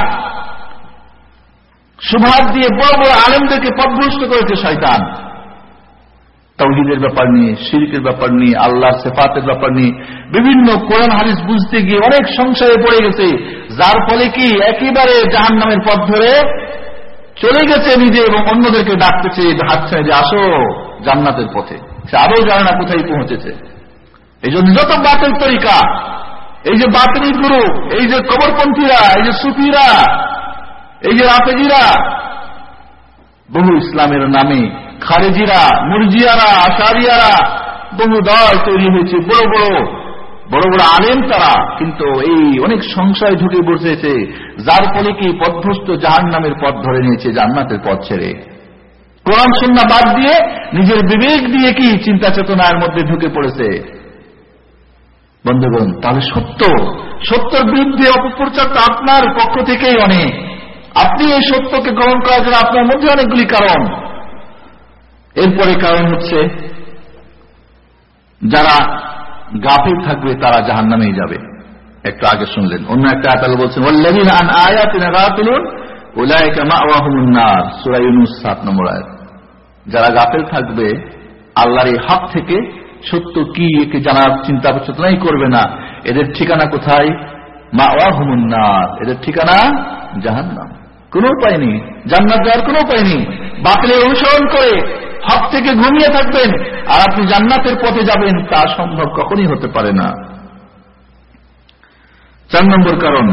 শুবহাত দিয়ে বড় বড় আলেমদেরকে পথভ্রষ্ট করেছে শয়তান। তাওহীদের ব্যাপার নিয়ে, শিরকের ব্যাপার নিয়ে, আল্লাহর সিফাতের ব্যাপার নিয়ে বিভিন্ন কোরআন হাদিস বুঝতে গিয়ে অনেক সংশয়ে পড়ে গেছে, যার ফলে কি একেবারে জাহান্নামের পথ ধরে চলে গেছে নিজে, এবং অন্যদেরকে ডাকতেছে, হাতছে যে আসো জান্নাতের পথে। সে আরো জানে না কোথায় পৌঁছেছে। এই জন্য যত বাতিল তরিকা, এই যে বাতিল গুরু, এই যে কবরপন্থীরা, এই যে সুফিরা, এই যে রাফেজিরা, বহু ইসলামের নামে খারেজিরা, মুরজিয়ারা, আশারিয়ারা, বহু দল তৈরি হয়েছে, বড় বড় বড় বড় আলেম তারা, কিন্তু এই অনেক সংশয় ঢুকে বসেছে, যার ফলে কি পথভ্রষ্ট জাহান্নামের পথ ধরে নিয়েছে, জান্নাতের পথ ছেড়ে কোরআন সুন্নাহ বাদ দিয়ে নিজের বিবেক দিয়ে কি চিন্তা চেতনার মধ্যে ঢুকে পড়েছে। বন্ধুগণ, তাহলে সত্য সত্যের বিরুদ্ধে অপপ্রচারটা আপনার পক্ষ থেকেই অনেক। আপনি এই সত্যকে গ্রহণ করার জন্য আপনার মধ্যে অনেকগুলি কারণ। এরপরে কারণ হচ্ছে যারা গাফিল থাকবে তারা জাহান্নামেই যাবে। একটু আগে শুনলেন, অন্য একটা আয়াত আল্লাহ বলছেন ওয়াল্লাযীনা আন আয়াতিনা গাফিলুন উলাইকা মাওয়াহুমুন নার, সূরা ইউনূস সাত নম্বর আয়াত। যারা গাফিল থাকবে আল্লাহর এই হক থেকে, সত্য কি একে জানার চিন্তা চেতনাই করবে না, এদের ঠিকানা কোথায়? মাওয়াহুমুন নার, এদের ঠিকানা জাহান্নাম। কোনো উপায় নেই, জান্নাত যাওয়ার কোনো উপায় নেই। বাতিলের অনুসরণ করে হক থেকে ঘুমিয়ে থাকবেন আর আপনি জান্নাতের পথে যাবেন, তা সম্ভব কখনই হতে পারে না। চার নম্বর কারণ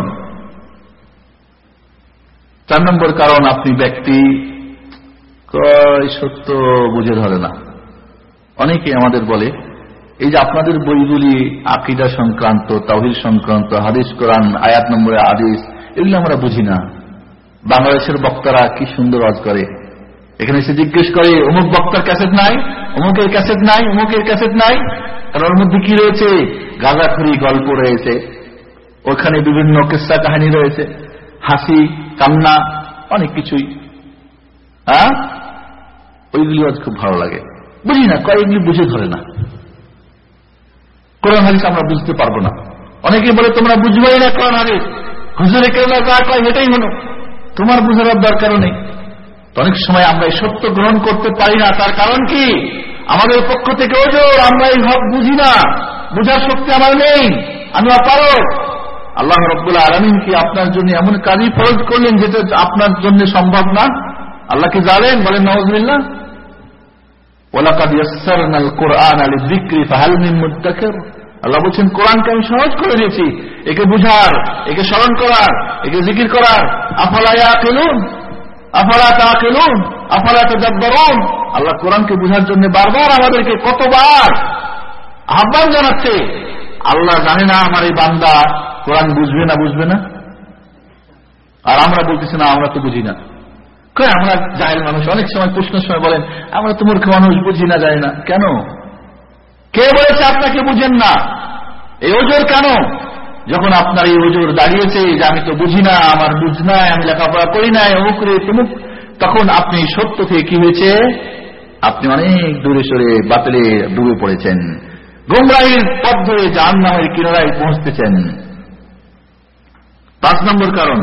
চার নম্বর কারণ আপনি ব্যক্তি কয় সত্য বুঝে ধরে না। অনেকে আমাদের বলে, এই যে আপনাদের বইগুলি আকীদা সংক্রান্ত, তাওহীদ সংক্রান্ত, হাদিস কোরআন, আয়াত নম্বরে হাদিস, এগুলো আমরা বুঝি না। বাংলাদেশের বক্তারা কি সুন্দর ওয়াজ করে, এখানে এসে জিজ্ঞেস করে অমুক বক্তার ক্যাসেট নাই, অমুকের ক্যাসেট নাই, অমুকের ক্যাসেট নাই। কারণ ওর মধ্যে কি রয়েছে? গাঁজাখুরি গল্প রয়েছে, ওখানে বিভিন্ন কিস্সা কাহিনী রয়েছে, হাসি কান্না, অনেক কিছুই। হ্যাঁ, ওইগুলি আজ খুব ভালো লাগে। বুঝি না, কয়েকগুলি বুঝে ধরে না। কোরআন হাদিস আমরা বুঝতে পারবো না। অনেকে বলে তোমরা বুঝবেই না কোরআন হাদিস, হুজুরে কেবলা যা কয় এটাই হলো, তোমার বুঝার দরকারও নেই। অনেক সময় আমরা এই সত্য গ্রহণ করতে পারি না। তার কারণ কি? আমাদের পক্ষ থেকে ওজোর, আমরা এই হক বুঝি না, বুঝার শক্তি আমার নেই, আমি অপারগ। আল্লাহ রাব্বুল আলামিন কি আপনার জন্য এমন কাজই ফরজ করলেন যেটা আপনার জন্য সম্ভব না? আল্লাহ কি জানেন? বলেন নাউযুবিল্লাহ। ওয়ালাকাদ ইয়াসসারনাল কুরআনা লিযিকরি ফাহাল মিন মুদ্দাকির। আল্লাহ বলেন কোরআনকে আমি সহজ করে দিয়েছি একে বুঝার, একে স্মরণ করার, একে জিকির করার। আফালা ইয়াকিলুন আফালা তাকিলুন আফালা তাদাব্বারুন। আল্লাহ কোরআনকে বুঝার জন্য বারবার আমাদেরকে কতবার আহ্বান জানাচ্ছে। আল্লাহ জানে না আমার এই বান্দা কোরআন বুঝবে না বুঝবে না, আর আমরা বলতেছি না আমরা তো বুঝি না। আমরা জাহেল মানুষ, অনেক সময় প্রশ্নের সময় বলেন আমরা তো মূর্খ মানুষ, বুঝি না, যায় না। কেন? কে বলেছে আপনাকে বুঝেন না? এই ওজোর কেন? যখন আপনার এই ওজোর দাঁড়িয়েছে যে আমি তো বুঝি না, আমার বুঝ নাই, আমি লেখাপড়া করি নাই, অমুক রে তমুক, তখন আপনি সত্য থেকে কি হয়েছে? আপনি অনেক দূরে সরে বাতিলে ডুবে পড়েছেন, গোমরাহির পথ ধরে জাহান্নামের কিনারায় পৌঁছতেছেন। পাঁচ নম্বর কারণ,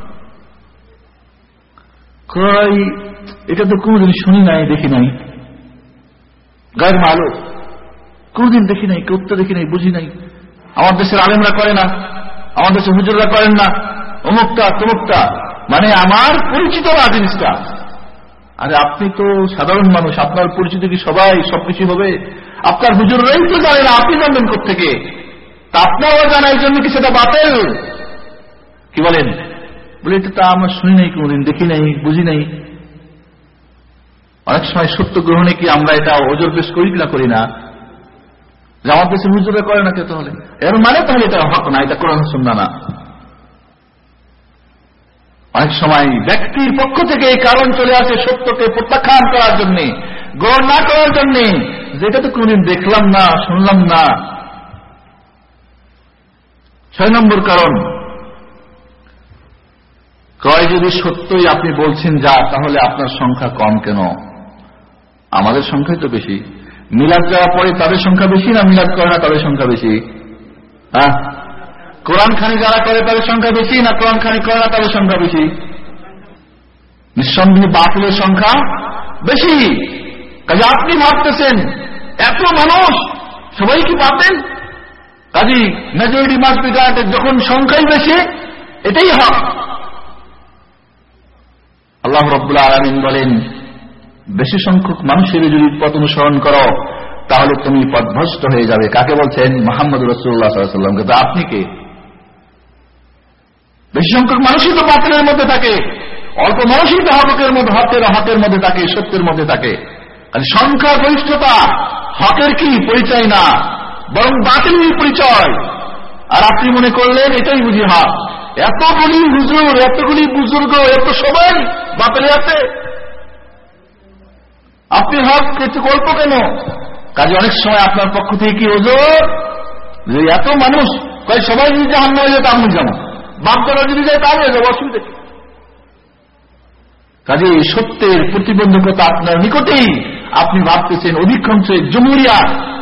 কই এটা তো কোনদিন শুনি নাই, দেখি নাই, গায়ের মালো কোনদিন দেখি নাই, কেউ তো দেখি নাই, বুঝি নাই। আমার দেশের আলেমরা করে না, আমার দেশের হুজুররা করেন না, অমুকটা তমুকটা, মানে আমার পরিচিত না জিনিসটা। আরে আপনি তো সাধারণ মানুষ, আপনার পরিচিত কি সবাই সবকিছু হবে? আপনার হুজুররাই তো জানে না, আপনি জানবেন কোত্থেকে? তা আপনারা জানার জন্য কি সেটা বাতিল? কি বলেন? বলে এটা তা আমরা শুনি নাই, কোনদিন দেখি নাই, বুঝি নাই। অনেক সময় সত্য গ্রহণে কি আমরা এটা ওজোর পেশ করি না করি না? যে আমার দেশের হুজুররা করে না, কে তাহলে এর মানে তাহলে এটা হক না, এটা কোরআন সুন্নাহ না। অনেক সময় ব্যক্তির পক্ষ থেকে এই কারণ চলে আসে সত্যকে প্রত্যাখ্যান করার জন্য, গ্রহণ না করার জন্য, যেটা তো কোনদিন দেখলাম না, শুনলাম না। ছয় নম্বর কারণ, কয় যদি সত্যই আপনি বলছেন যা, তাহলে আপনার সংখ্যা কম কেন? আমাদের সংখ্যাই তো বেশি। মিলাদ যারা পড়ে তাদের সংখ্যা বেশি না মিলাদ করে না তাদের সংখ্যা বেশি? হ্যাঁ, কোরআন খানি যারা করে তাদের সংখ্যা বেশি না কোরআন খানি করে না তাদের সংখ্যা বেশি? নিঃসন্দেহে বাতিলের সংখ্যা বেশি। কাজে আপনি ভাবতেছেন এত মানুষ সবাই কি পাবেন? কাজী মেজরিটি মাস বিকারের যখন সংখ্যাই বেশি, এটাই হক। আল্লাহ রাব্বুল আলামিন বলেন বেশি সংখ্যক মানুষের যদি পথ অনুসরণ করো তাহলে তুমি পথভ্রষ্ট হয়ে যাবে। কাকে বলছেন? মুহাম্মদ রাসূলুল্লাহ সাল্লাল্লাহু আলাইহি ওয়াসাল্লামকে। তো আপনি কে? বেশি সংখ্যক মানুষই তো বাতিলের মধ্যে থাকে, অল্প মানুষই তো হকের মধ্যে, হকের হকের মধ্যে থাকে, সত্যের মধ্যে থাকে। সংখ্যা গরিষ্ঠতা হকের কি পরিচয় না, বরং বাতিলের পরিচয়। আর আপনি মনে করলেন এটাই বুঝি হক। এতগুলি হুজুর, এতগুলি বুজুর্গ, এত সবাই বাতিলে আছে, আপনি হক একটু গল্প কেন? কাজে অনেক সময় আপনার পক্ষ থেকে কি ওজোর, যে এত মানুষ কয় সবাই যদি জাহান্নামে যায় তা আমি যাবো, বাপদারা যদি যায় তাহলে যাবো, অসুবিধা কি? কাজে এই সত্যের প্রতিবন্ধকতা আপনার নিকটেই। আপনি ভাবতেছেন অধিকাংশ জমহুরিয়া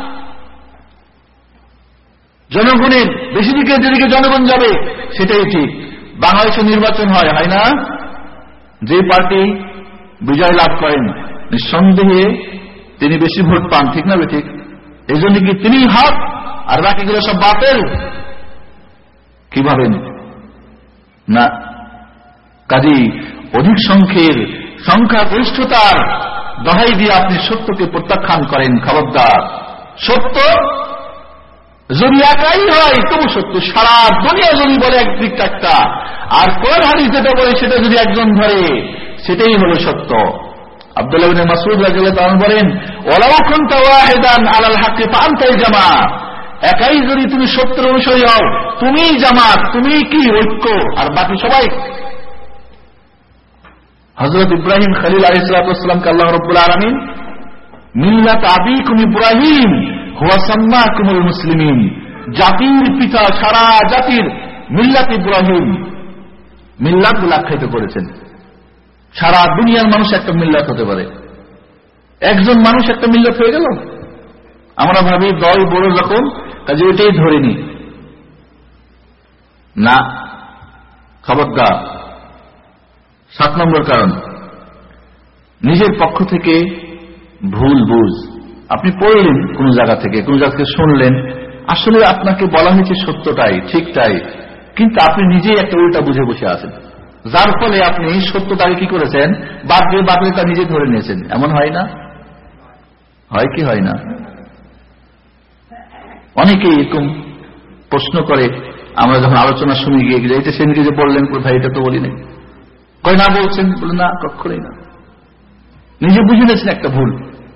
জনগণের বেশি দিকে যেদিকে জনগণ যাবে সেটাই ঠিক। বাংলাদেশে নির্বাচন হয়, হয় না? যে পার্টি বিজয় লাভ করেন নিঃসন্দেহে তিনি বেশি ভোট পান, ঠিক না ঠিক? এই জন্য কি তিনি হক আর বাকিগুলো সব বাতিল? কি ভাবেন? না। কাজেই অধিক সংখ্যের সংখ্যাগরিষ্ঠতার দহাই দিয়ে আপনি সত্যকে প্রত্যাখ্যান করেন। খবরদার, সত্য যদি একাই হয় তবু সত্য। সারা দুনিয়া যদি বলে একদিক একটা, আর কোরআন হাদিস যেটা বলে সেটা যদি একজন ধরে সেটাই হলো সত্য। আব্দুল্লাহ ইবনে মাসউদ রাদিয়াল্লাহু আনহু বলেন, ওয়ালাউ কুনতা ওয়াহিদান আলাল হাক্কি ফাআনতাই জামাত। একাই যদি তুমি সত্যের অনুসারী হও তুমিই জামাত, তুমি কি ঐক্য, আর বাকি সবাই। হযরত ইব্রাহিম খলিল আলাইহিস সালামকে আল্লাহ রাব্বুল আলামিন মিল্লাত আবিকুম ইব্রাহিম হুয়া সাম্মাকুমুল মুসলিমিন, জাতির পিতা, সারা জাতির মিল্লাত ইব্রাহিম, মিল্লাত বলে আখ্যায়িত করেছেন। সারা দুনিয়ার মানুষ একটা মিল্লাত হতে পারে, একজন মানুষ একটা মিল্লাত হয়ে গেল। আমরা ভাবি দল বড় যখন, কাজে ওইটাই ধরে নি। না, খবরদার। সাত নম্বর কারণ, নিজের পক্ষ থেকে ভুল বুঝ। আপনি পড়লেন কোন জায়গা থেকে, কোন জায়গা থেকে শুনলেন, আসলে আপনাকে বলা হয়েছে সত্যটাই, ঠিকটাই, কিন্তু আপনি নিজেই একটা উল্টা বুঝে বসে আছেন, যার ফলে আপনি সত্যটাকে কি করেছেন, বাদ দিয়ে বাতিলটা নিজে ধরে নিয়েছেন। এমন হয় না? হয় কি হয় না? অনেকেই এরকম প্রশ্ন করে, আমরা যখন আলোচনা শুনে গিয়ে এটা সেদিনকে যে বললেন কোথায়, এটা তো বলি নাই, কয় না বলছেন, বলে না কখনোই না, নিজে বুঝে নিয়েছেন একটা ভুল।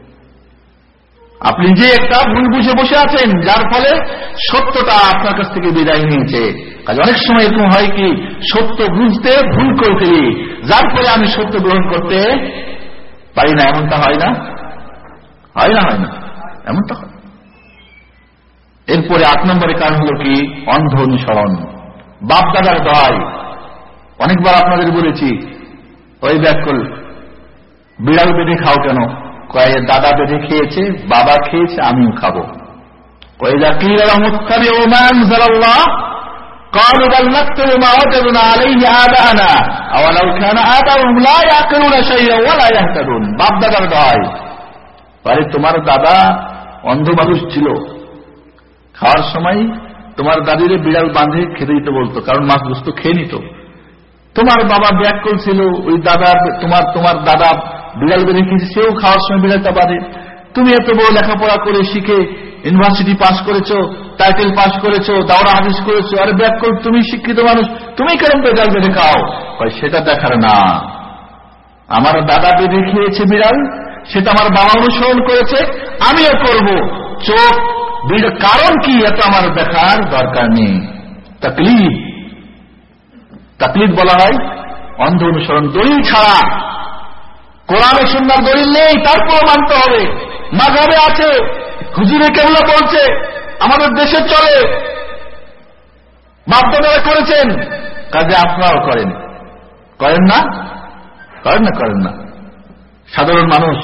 আপনি যে একটা ভুল বুঝে বসে আছেন, যার ফলে সত্যটা আপনার কাছ থেকে বিদায় নিয়েছে। কাজে অনেক সময় এরকম হয় কি, সত্য বুঝতে ভুল করে ফেলি, যার ফলে আমি সত্য গ্রহণ করতে পারি না। এমনটা হয় না? হয় না? হয় না? এমনটা হয়। এরপরে আট নম্বরের কারণ হল কি, অন্ধ অনুসরণ, বাপ দাদার দয়। অনেকবার আপনাদের বলেছি, ওই ব্যাকল বিড়াল বেঁধে খাও কেন? কয়ে দাদা বেঁধে খেয়েছে, বাবা খেয়েছে, আমিও খাবো। কয়ে যা কি মুত্তাবি মা আনজালাল্লাহ ক্বালু বাল নাত্তাবি মা ওয়াজাদনা আলাইহি আবানা আওয়ালাউ কানা আবাউহুম লা ইয়াকিলুনা শাইআন ওয়া লা ইয়াহতাদুন। বাপ দাদার দয়। আরে তোমার দাদা অন্ধ মানুষ ছিল, খাওয়ার সময় তোমার দাদিরে বিড়াল বাঁধে খেতে দিতে বলতো, কারণ মাছ গোস্ত খেয়ে নিত। তোমার বাবা ব্যাকল ছিল, ওই দাদা তোমার তোমার দাদা বিড়াল বেঁধে খেয়েছে, সেও খাওয়ার সময় বিড়ালটা বাঁধে। তুমি এত বড় লেখাপড়া করে শিখে ইউনিভার্সিটি পাস করেছো, টাইটেল পাস করেছো, দাওরা হাদিস করেছো, আরে ব্যাকল তুমি শিক্ষিত মানুষ, তুমি কেন বিড়াল বেঁধে খাও? সেটা দেখার না, আমার দাদা বেঁধে খেয়েছে বিড়াল, সেটা আমার বাবা অনুসরণ করেছে, আমিও করব। চোখ কারণ কি এত আমার দেখার দরকার নেই। তাকলিদ, তাকলিদ বলা হয় অন্ধ অনুসরণ। দলিল ছাড়া, কোরআনে সুন্নাহর দলিল নেই, তারপর মানতে হবে। মাযহাবে আছে, হুজুরে কেবলা বলছে, আমাদের দেশে চলে, বাপ-দাদারা করেছেন, কাজে আপনারাও করেন। করেন না? করেন না? করেন না। সাধারণ মানুষ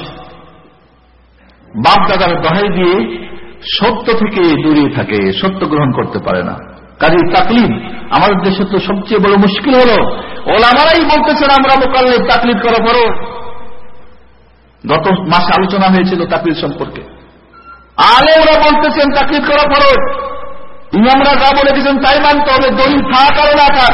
বাপ দাদার দহাই দিয়ে সত্য থেকে দূরে থাকে, সত্য গ্রহণ করতে পারে না। কাজেই তাকলিদ আমাদের দেশে তো সবচেয়ে বড় মুশকিল হলো, ওলামারাই বলতেছেন আমরা মুকাল্লিদ, তাকলিদ করা পড়ো। গত মাসে আলোচনা হয়েছিল তাকলিদ সম্পর্কে। আলেমরা বলতেছেন তাকলিদ করা পড়ো, ইমামরা যা বলে দিয়েছেন তাই মানতে হবে, দলিল থাক আর না থাক,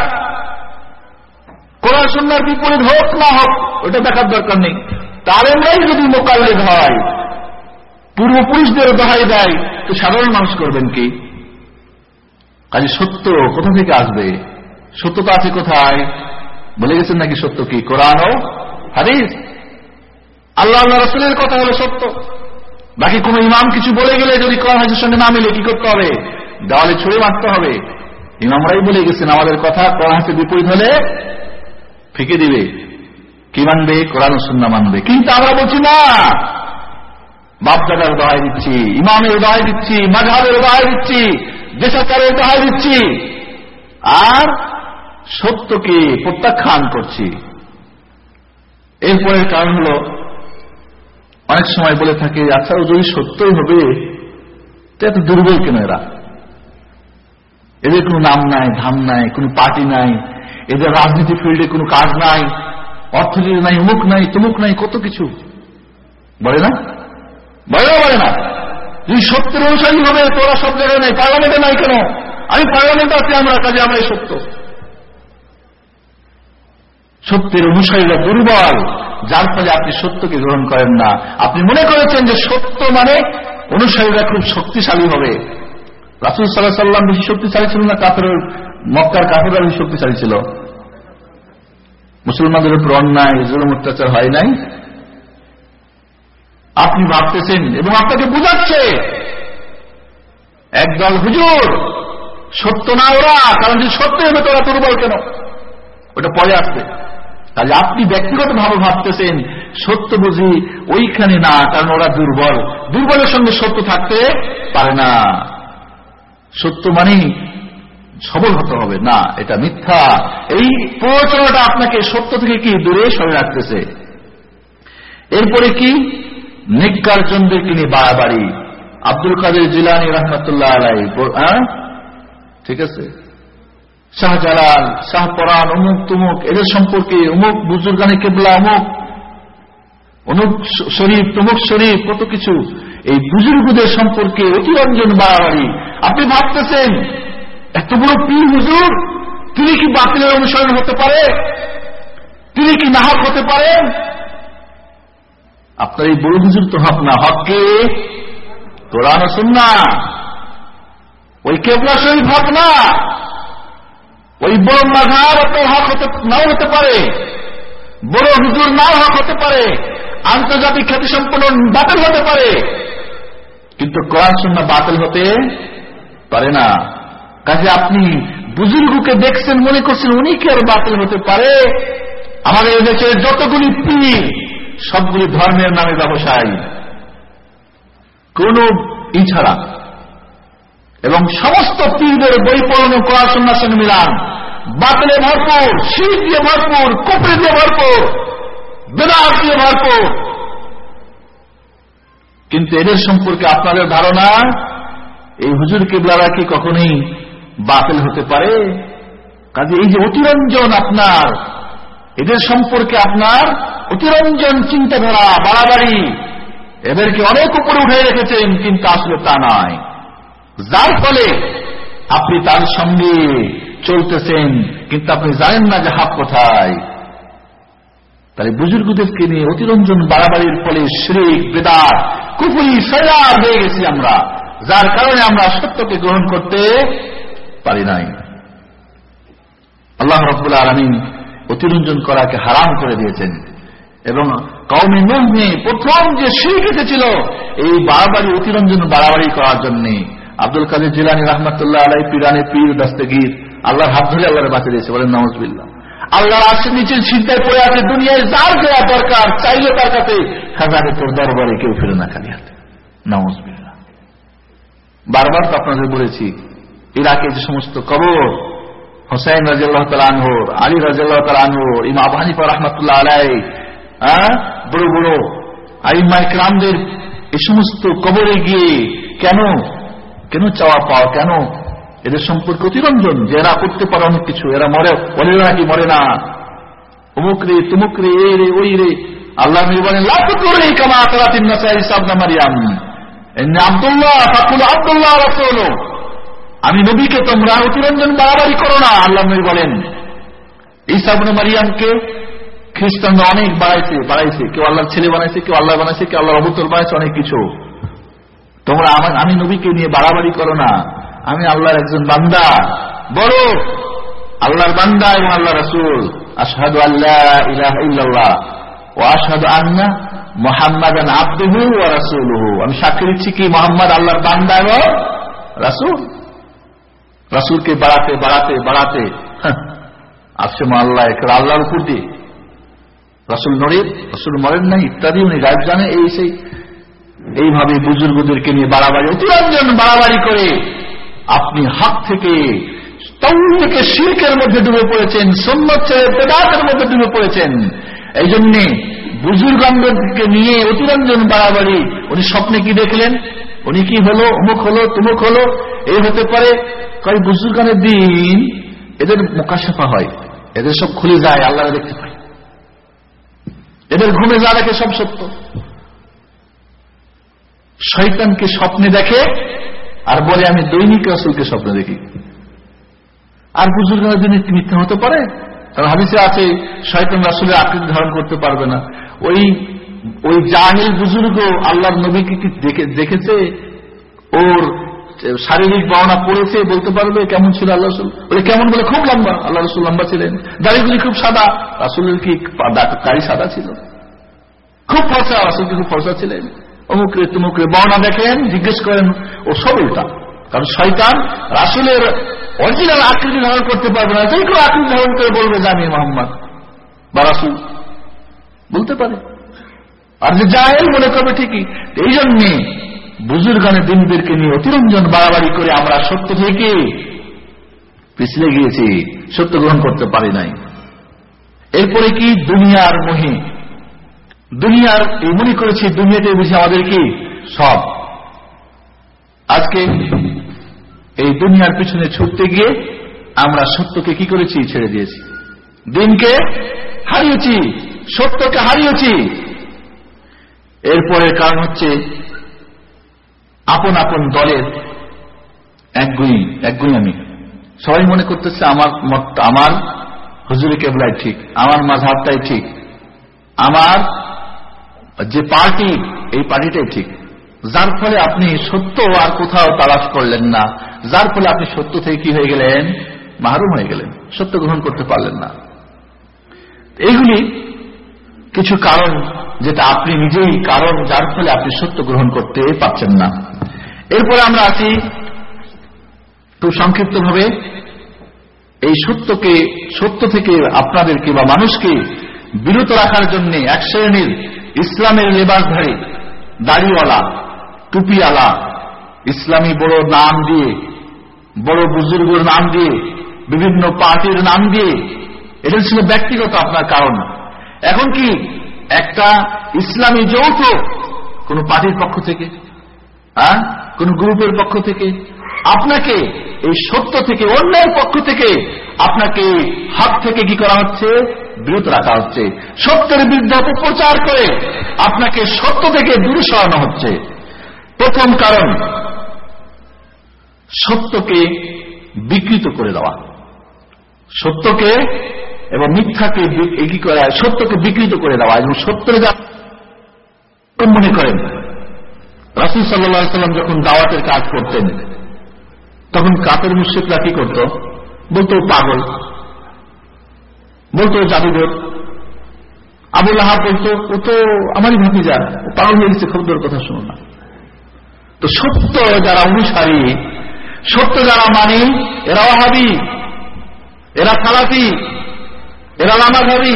কোরআন সুন্নাহর বিপরীত হোক না হোক ওটা দেখার দরকার নেই। আলেমরাই যদি মুকাল্লিদ হয়, পূর্বপুরুষদের দোহাই দেয়, তো সাধারণ মানুষ করবেন কি? কাজে সত্য কোথা থেকে আসবে? সত্যতা আছে কোথায়? বলে গেছেন নাকি সত্য কি? কোরআন ও হাদিস, আল্লাহ আল্লাহ রাসূলের কথা হলো সত্য। বাকি কোন ইমাম কিছু বলে গেলে যদি কোরআন হাদিসের সঙ্গে না মিলে কি করতে হবে? দেওয়ালে ছুঁড়ে মারতে হবে। ইমামরাই বলে গেছেন আমাদের কথা কোরআন হাদিসের বিপরীত হলে ফিকে দিবে। কি মানবে? কোরআন ও সুন্নাহ মানবে। কিন্তু আমরা বলছি না, বাপদাদার দোহাই দিচ্ছি, ইমামের দোহাই দিচ্ছি, মাযহাবের দোহাই দিচ্ছি, দেশাচারের দোহাই দিচ্ছি আর সত্যকে প্রত্যাখ্যান করছি। এরপরের কারণ হল অনেক সময় বলে থাকে, আচ্ছা যদি সত্যই হবে তো এত দুর্বল কেন এরা? এদের কোনো নাম নাই, ধাম নাই, কোনো পার্টি নাই, এদের রাজনীতি ফিল্ডে কোনো কাজ নাই, অর্থনীতি নাই, অমুক নাই, তমুক নাই, কত কিছু বলে না, বলে না বলে না যদি সত্যের অনুসারী হবে তোরা সব জায়গায় নাই, পার্লামেন্টে নাই কেন? আমি পার্লামেন্টে আছি, আমরা কাজে আমরাই সত্য। সত্যের অনুসারীরা দুর্বল, যার ফলে আপনি সত্যকে গ্রহণ করেন না। আপনি মনে করেছেন যে সত্য মানে অনুসারীরা খুব শক্তিশালী হবে। রাসূল সাল্লাল্লাহু আলাইহি ওয়াসাল্লাম বেশি শক্তিশালী ছিল না কাফের, মক্কার কাফেররা বেশি শক্তিশালী ছিল? মুসলমানদের উপর অন্যায় জুলুম অত্যাচার হয় নাই? আপনি ভাবতেছেন এবং আপনাকে বুঝাচ্ছে একদল হুজুর সত্য না ওরা, কারণ যদি সত্য হবে তোরা দুর্বল কেন, ওটা পরে আসবে। তাহলে আপনি ব্যক্তিগতভাবে ভাবতেছেন সত্য বুঝি ওইখানে না, কারণ ওরা দুর্বল, দুর্বলের সঙ্গে সত্য থাকতে পারে না। সত্য মানেই সবল হতে হবে না, এটা মিথ্যা। এই প্রচলনটা আপনাকে সত্য থেকে কি দূরে সরে রাখতেছে। এরপরে কি নেককার জনদেরকে নিয়ে বাড়াবাড়ি। আব্দুল কাদের জিলানী রাহমাতুল্লাহ আলাইহি, হ্যাঁ ঠিক আছে, শাহজালাল, শাহপরান, অমুক তুমুক, এদের সম্পর্কে অমুক বুজুর্গানে কেবলা, অমুক অমুক শরীফ, তমুক শরীফ, কত কিছু, এই বুজুর্গদের সম্পর্কে অতিরঞ্জন বাড়াবাড়ি। আপনি ভাবতেছেন এত বড় পীর হুজুর, তিনি কি বাতিলের অনুসরণ হতে পারে? তিনি কি নাহক হতে পারেন? আপনার এই বড় হুজুর তো হক না, হককে কোরআন ও সুন্নাহ, ওই কেবলা শরীফ হক না, ওই বড় মাযহাব আপনার হক হতে নাও হতে পারে, বড় হুজুর নাও হক হতে পারে, আন্তর্জাতিক খ্যাতি সম্পন্ন বাতিল হতে পারে, কিন্তু কোরআন সুন্নাহ বাতিল হতে পারে না। কাজে আপনি বুজুর্গকে দেখছেন, মনে করছেন উনি কি আর বাতিল হতে পারে? আমাদের দেশের যতগুলি পীর সবগুলি ধর্মের নামে ব্যবসায়ী, কোন ই ছাড়া, এবং সমস্ত পীরদের বই পড়ানো কোরআন সুন্নাহর সঙ্গে মিলান, বাতিলে ভরপুর, শিরক দিয়ে ভরপুর, কুফর দিয়ে ভরপুর, বিদআত দিয়ে ভরপুর। কিন্তু এদের সম্পর্কে আপনাদের ধারণা, এই হুজুর কিবলারা কি কখনোই বাতিল হতে পারে? কাজে এই যে অতিরঞ্জন আপনার, এদের সম্পর্কে আপনার অতিরঞ্জন চিন্তাধারা, বাড়াবাড়ি, এদেরকে অনেক উপরে উঠে রেখেছেন, কিন্তু আসলে তা নয়, যার ফলে আপনি তার সঙ্গে চলতেছেন, কিন্তু আপনি জানেন না যে হাত কোথায়। তাহলে বুজুর্গদেরকে নিয়ে অতিরঞ্জন বাড়াবাড়ির ফলে শিরক, বিদআত, কুফরি সয়লাব হয়ে গেছি আমরা, যার কারণে আমরা সত্যকে গ্রহণ করতে পারি নাই। আল্লাহ রাব্বুল আলামিন অতিরঞ্জন করাকে হারাম করে দিয়েছেন, এবং কওমে নূহে প্রথম যে শিরক এসেছিল এই বাড়াবাড়ি, অতিরঞ্জন বাড়াবাড়ি করার জন্য। আব্দুল কাদের জিলানী রাহমাতুল্লাহ আলাইহি পীরানে পীর দস্তগীর, আল্লাহর হাত ধরে আল্লাহর বাঁচিয়ে দিয়েছে, বলেন নাউজুবিল্লাহ। আল্লাহর আরশের নিচে সিজদায় পড়ে আছে, দুনিয়ায় যার দেওয়া দরকার চাইলে তার কাছে খাজানে তোর দরবারে কেউ ফিরে না খালি হাতে, নাউজুবিল্লাহ। বারবার তো আপনাদের বলেছি, ইরাকে যে সমস্ত কবর হুসাইন রাদিয়াল্লাহু তাআলা আনহু, আলী রাদিয়াল্লাহু তাআলা আনহু, ইমাম আবু হানিফা রাহমাতুল্লাহ আলাইহি, হ্যাঁ বড় বড় আইম্মায়ে কিরামদের এই সমস্ত কবরে গিয়ে কেন কেন চাওয়া পাওয়া, কেন এদের সম্পর্কে অতিরঞ্জন, যে এরা করতে পারে অনেক কিছু, এরা মরে, বলেরা নাকি মরে না, অমুক রে তুমুক রে, এ রে ওই রে। আল্লাহ নবী বলেন, লা তুকরি কামা আতারাতিন নাসা ঈসা ইবনে মারইয়াম, ইন্না আব্দুল্লাহ ফাকুল আব্দুল্লাহ রাসূলু। আমি নবীকে তোমরা অতিরঞ্জন বাড়াবাড়ি করো না। আল্লাহ নবী বলেন, ঈসা ইবনে মারইয়ামকে খ্রিস্টানরা অনেক বাড়াইছে বাড়াইছে কেউ আল্লাহর ছেলে বানাইছে, কেউ আল্লাহ বানাইছে, কেউ আল্লাহর অবতার বানাইছে, অনেক কিছু। তোমরা আমার আমি নবীকে নিয়ে বাড়াবাড়ি করো না। আমি আল্লাহর একজন বান্দা, বড় আল্লাহর বান্দা এবং আল্লাহ রাসূল। আশহাদু আল্লা ইলাহা ইল্লাল্লাহ ওয়া আশহাদু আন্না মুহাম্মাদান আবদুহু ওয়া রাসূলুহু। আমি সাক্ষ্য দিচ্ছি কি মুহাম্মদ আল্লাহর বান্দা এবং রাসূল। রাসূলকে বাড়াতে বাড়াতে বাড়াতে আসছে আল্লাহ একরা আল্লাহর উপর দিয়ে, রাসূল নড়ে, রাসূল মরেন নাই ইত্যাদি, উনি গায়েব জানে, এই সেই এইভাবে বুজুর্গদেরকে নিয়ে বাড়াবাড়ি, অতিরঞ্জন বাড়াবাড়ি করে আপনি হক থেকে তাওহীদ থেকে শিরকের মধ্যে ডুবে পড়েছেন, সুন্নাত ছেড়ে বিদআতের মধ্যে ডুবে পড়েছেন। এই জন্য বুজুর্গকে নিয়ে অতিরঞ্জন বাড়াবাড়ি। উনি স্বপ্নে কি দেখলেন, উনি কি হলো, অমুক হলো, তুমুক হলো, এই হতে পারে। কয় বুজুর্গানের দিন এদের মুকাশাফা হয়, এদের সব খুলে যায়, আল্লাহ দেখতে পায়, এদের ঘুমে যা দেখে সব সত্য। শয়তানকে স্বপ্নে দেখে আর বলে আমি দৈনিক রাসূলকে স্বপ্নে দেখি। আর বুজুর্গের দিনে মিথ্যা হতে পারে? কারণ হাদিসে আছে শয়তান রাসূলের আকৃতি ধারণ করতে পারবে না। ওই ওই জাহিল বুজুর্গ আল্লাহর নবীকে কি দেখেছে, ওর শারীরিক বর্ণনা পড়েছে, বলতে পারবে কেমন ছিল আল্লাহ রাসূল? বলে কেমন? বলে খুব লম্বা। আল্লাহ রাসূল লম্বা ছিলেন, দাড়িগুলি খুব সাদা। রাসূলের কি দাড়ি সাদা ছিল? খুব ফর্সা, রাসূল কি খুব ফর্সা ছিলেন? অমুকরে তুমুকরে বর্ণনা দেখেন, জিজ্ঞেস করেন, ও সব উল্টা। কারণ শয়তান রাসূলের অরিজিনাল আকৃতি ধারণ করতে পারবে না, যে কেউ আকৃতি ধারণ করে বলবে যে আমি মুহাম্মদ বা রাসূল, বলতে পারে। আর যে জাহেল মনে করবে ঠিকই। এই জন্যে বুজুর্গানের দিনদেরকে নিয়ে অতিরঞ্জন বাড়াবাড়ি করে আমরা সত্য থেকে পিছলে গিয়েছি, সত্য গ্রহণ করতে পারি নাই। এরপরে কি দুনিয়ার মোহে, দুনিয়ার এই মনে করেছি দুনিয়াতে বুঝি আমাদের কি সব। আজকে এই দুনিয়ার পিছনে ছুটতে গিয়ে আমরা সত্যকে কি করেছি? ছেড়ে দিয়েছি, দিনকে হারিয়েছি, সত্যকে হারিয়েছি। এরপরে কারণ হচ্ছে আপন আপন দলের একগুঁই একগুঁইয়ামি। সবাই মনে করতেছে আমার মত, আমার হুজুরে কেবলাই ঠিক, আমার মাযহাবটাই ঠিক, আমার যে পার্টি এই পার্টিটাই ঠিক। যার ফলে আপনি সত্য আর কোথাও তালাশ করলেন না, যার ফলে আপনি সত্য থেকে কি হয়ে গেলেন? মাহরুম হয়ে গেলেন, সত্য গ্রহণ করতে পারলেন না। এইগুলি কিছু কারণ, যেটা আপনি নিজেই কারণ, যার ফলে আপনি সত্য গ্রহণ করতে পারছেন না। এরপরে আমরা আছি খুব সংক্ষিপ্ত ভাবে এই সত্যকে, সত্য থেকে আপনাদেরকে বা মানুষকে বিরত রাখার জন্য এক শ্রেণীর ইসলামের লেবাসধারী, দাড়িওয়ালা, টুপিওয়ালা, ইসলামী বড় নাম দিয়ে, বড় বুজুর্গের নাম দিয়ে, বিভিন্ন পার্টির নাম দিয়ে, এটা ছিল ব্যক্তিগত আপনার কারণ। এখন কি একটা ইসলামী যৌথ কোন পার্টির পক্ষ থেকে, হ্যাঁ, কোন গ্রুপের পক্ষ থেকে আপনাকে এই সত্য থেকে, অন্যের পক্ষ থেকে আপনাকে হাত থেকে কি করা হচ্ছে? বিরত রাখা হচ্ছে। সত্যের বিরুদ্ধে অপপ্রচার করে আপনাকে সত্য থেকে দূরে সরানো হচ্ছে। প্রথম কারণ সত্যকে বিকৃত করে দেওয়া, সত্যকে এবং মিথ্যাকে কি করা, সত্যকে বিকৃত করে দেওয়া। এবং সত্যের যা মনে করেন, রাসূল সাল্লাল্লাহু আলাইহি ওয়াসাল্লাম যখন দাওয়াতের কাজ করতেন তখন কাফের মুশরিকরা কি করত? বলতো পাগল, বলতো জাদুঘর। আবু লাহাব বলতো ও তো আমারই ভাতিজা, ও পাগল হয়ে গেছে, খবরের কথা শুনো না। তো সত্য যারা অনুসারী, সত্য যারা মানে, এরা ওয়াহাবি, এরা সালাফি, এরা লামাধারী,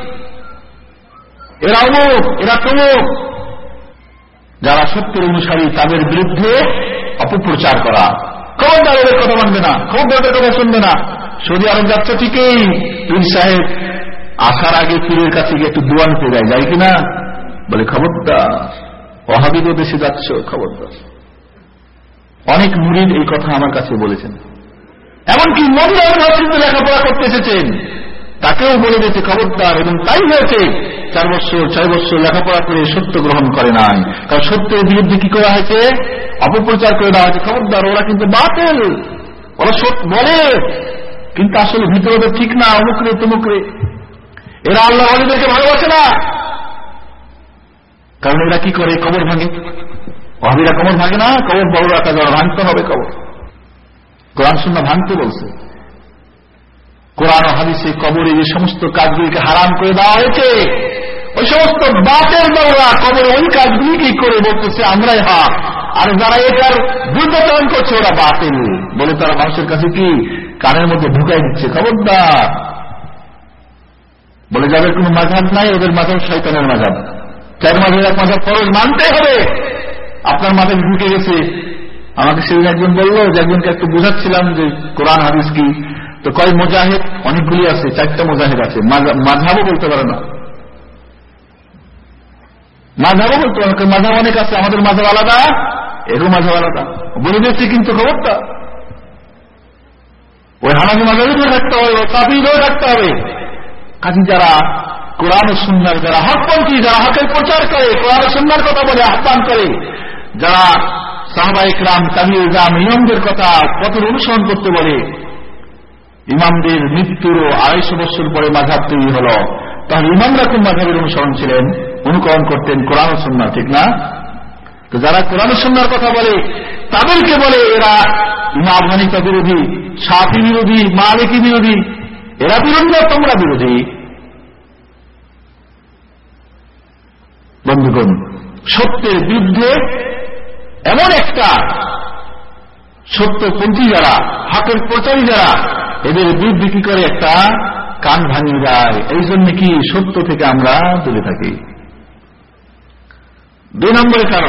এরা অমুক, এরা তমুক। যারা সত্যের অনুসারী তাদের বিরুদ্ধে অপপ্রচার করা। খবরদার এদের কথা মানবে না, খবরদার কথা শুনবে না। সৌদি আরব যাচ্ছে ঠিকই, পীর সাহেব আসার আগে পীরের কাছে গিয়ে একটু দোয়া নিতে যায়, যায় কিনা? বলে খবরদার, ওয়াহাবিদের দেশে যাচ্ছ, খবরদার। অনেক মুরিদ এই কথা আমার কাছে বলেছেন। এমনকি নবী ইউনিভার্সিটিতে লেখাপড়া করতে এসেছেন, তাকেও বলে দিয়েছে খবরদার। এবং তাই হয়েছে, চার বছর ছয় বছর লেখাপড়া করে সত্য গ্রহণ করে নাই, কারণ সত্যের বিরুদ্ধে কি করা হয়েছে? অপপ্রচার করে দেওয়া হয়েছে। খবরদার, ওরা কিন্তু বাতিল, ওরা সত্য বলে কিন্তু আসলে ভিতরে তো ঠিক না, অমুকরে তুমুকরে। এরা আল্লাহ ওয়ালিদেরকে ভালোবাসে না, কারণ এরা কি করে? কবর ভাঙে। ওয়াহাবিরা কবর ভাঙে না, কবর বড় রাখা যাওয়া, ভাঙতে হবে কবর। কোরআন সুন্নাহ ভাঙতে বলছে। কোরআন ও হাদিসে কবরে যে সমস্ত কাজগুলিকে হারাম করে দেওয়া হয়েছে, ওই সমস্ত বাতের দৌড়া কবরে ওই কাজগুলিকেই করে বলতেছে আমরাই হক। আর যারা এটার বিরুদ্ধাচরণ করছে ওরা বাতিল বলে তারা মানুষের কাছে কি কানের মধ্যে ঢুকাই দিচ্ছে। খবরদার, বলে যাদের কোন মাযহাব নাই, ওদের মাযহাব শয়তানের মাযহাব। চার মাঝের এক মাযহাব ফরজ মানতে হবে। আপনার মাঝে ঢুকে গেছে আমাকে সেদিন একজন বললো যে একজনকে একটু বোঝাচ্ছিলাম যে কোরআন হাদিস কি, তো কয় মুজাহিদ অনেকগুলি আছে, চারটা মুজাহিদ আছে, মাযহাবও বলতে পারে না, মাযহাবও বলতে পারে না, মাযহাব অনেক আছে, আমাদের মাযহাব আলাদা, এরও মাযহাব আলাদা বলে দিয়েছে। কিন্তু খবরটা ওই হানাফি মাযহাবেও রাখতে হবে, ওই কাফিরও রাখতে হবে। কাজী যারা কোরআন ও সুন্নাহর, যারা হকপন্থী, যারা হকের প্রচার করে, কোরআন ও সুন্নাহর কথা বলে আহ্বান করে, যারা সাহাবা ইকরাম তাবিঈন ইমামদের কথা পথের অনুসরণ করতে বলে, ইমামদের মৃত্যুর আড়াইশো বছর পরে মাযহাব তৈরি হল, তাহলে ইমামরা কোন মাযহাবের অনুসরণ ছিলেন, অনুকরণ করতেন কোরআন ও সুন্নাহ, ঠিক না? তো যারা কোরআন ও সুন্নাহর কথা বলে তাদেরকে বলে এরা ইমাম হানিফা বিরোধী, শাফি বিরোধী, মালিকি বিরোধী, এরা বিরোধী, তোমরা বিরোধী। বন্ধুগণ, সত্যের বিরুদ্ধে এমন একটা সত্যপন্থী যারা, হকের প্রচারী যারা, এদের বিরুদ্ধে কি করে একটা কান ভাঙিয়ে যায়। এই জন্য কি সত্য থেকে আমরা দূরে থাকি। দুই নম্বরের কারণ,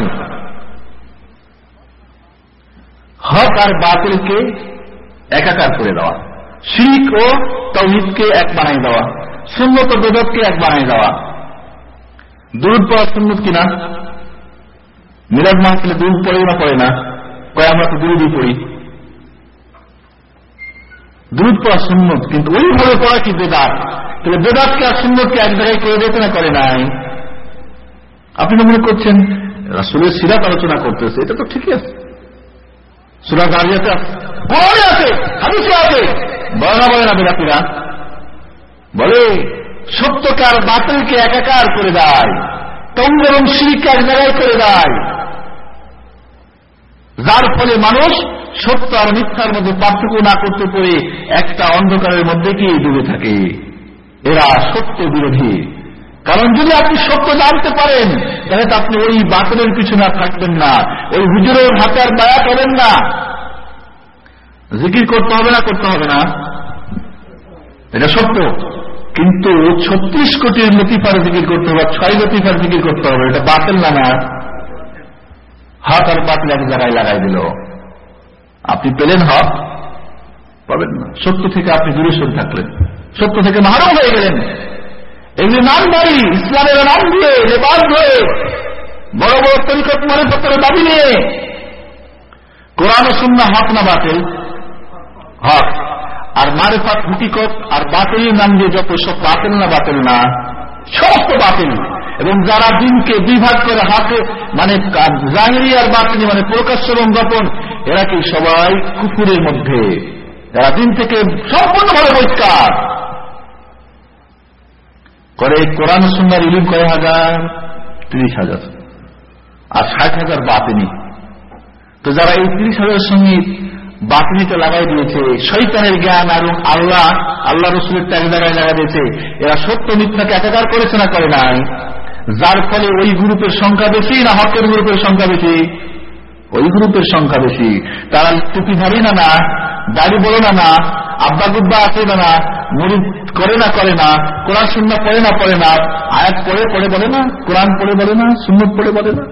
হক আর বাতিলকে একাকার করে দেওয়া, শিরক ও তাওহীদকে এক বানাই দেওয়া, সুন্নত ও বিদআতকে এক বানাই দেওয়া। দুরূদ পড়া সুন্নত কিনা? মিলাদ মাহফিলে দুরূদ পড়ে না পড়ে না? কয় আমরা তো দুরূদই পড়ি। দুরূদ পড়া সুন্নত, কিন্তু ওইভাবে পড়া কি বেদাত? তাহলে বেদাতকে আর সুন্নতকে এক জায়গায় করে দিতে না করে নাই? আপনি তো মনে করছেন রাসূলের সিরাত আলোচনা করতেছে, এটা তো ঠিকই আছে, সূরা যারিয়াতে আছে, কোরআনে আছে, হাদিসে আছে, বলে না বলে না বেদাতীরা? বলে সত্যকে আর বাতিলকে একাকার করে দেয়, তাওহীদ এবং শিরককে এক জায়গায় করে দেয়, যার ফলে মানুষ সত্য আর মিথ্যার মধ্যে পার্থক্য না করতে পেরে একটা অন্ধকারের মধ্যে কি ডুবে থাকে। এরা সত্য বিরোধী। কারণ যদি আপনি সত্য জানতে পারেন তাহলে তো আপনি ওই বাতিলের পিছনে আর থাকবেন না, ওই হুজুরের হাতে আর বায়াত হবেন না। জিকির করতে হবে না, করতে হবে না, এটা সত্য, কিন্তু ছত্রিশ কোটির লতিফার জিকির করতে হবে, ছয় লতিফার জিকির করতে হবে, এটা বাতিল না? না, হক আর বাতিল এক জায়গায় লাগাই দিল। আপনি পেলেন হক, পাবেন না। সত্য থেকে আপনি দূরে সরে থাকলেন, সত্য থেকে মাহরুম হয়ে গেলেন। এগুলি নাম দাঁড়ি, ইসলামের নাম দিয়ে, লেবাস ধরে, বড় বড় তরিকত মারিফতের দাবি নিয়ে। কোরআন ও সুন্নাহ হক না বাতিল? হক। আর মারিফত হকিকত আর বাতিলের নাম দিয়ে যত সব বাতিল না বাতিল না? সমস্ত বাতিল। এবং যারা দিনকে দুই ভাগ করে হাতে, মানে জাহিরি আর বাতিনি, মানে প্রকাশ্য এবং গোপন, এরা কি সবাই কুফুরের মধ্যে, এরা দিন থেকে সম্পূর্ণভাবে বহিষ্কার করে। কোরআন সুন্নাহর ইলম কয় হাজার? ত্রিশ হাজার, আর ষাট হাজার বাতিনি। তো যারা এই ত্রিশ হাজার সঙ্গে বাতিনিতে লাগাই দিয়েছে, শয়তানের জ্ঞান আর আল্লাহ আল্লাহ রসুলের ত্যাগ জায়গায় লাগাই দিয়েছে, এরা সত্য মিথ্যাকে একাকার করেছে না করে নাই? যার ফলে ওই গ্রুপের সংখ্যা বেশি না হকের গ্রুপের সংখ্যা বেশি? ওই গ্রুপের সংখ্যা বেশি। তারা টুপি ধারি না না, দাড়ি বলো না না, আব্বা গুব্বা আছে না না, মুরিদ করে না করে না, কোরআন সুন্নাহ পড়ে না পড়ে না, আয়াত পড়ে পড়ে বলে না, কোরআন পড়ে বলে না, সুন্নাত পড়ে বলে না।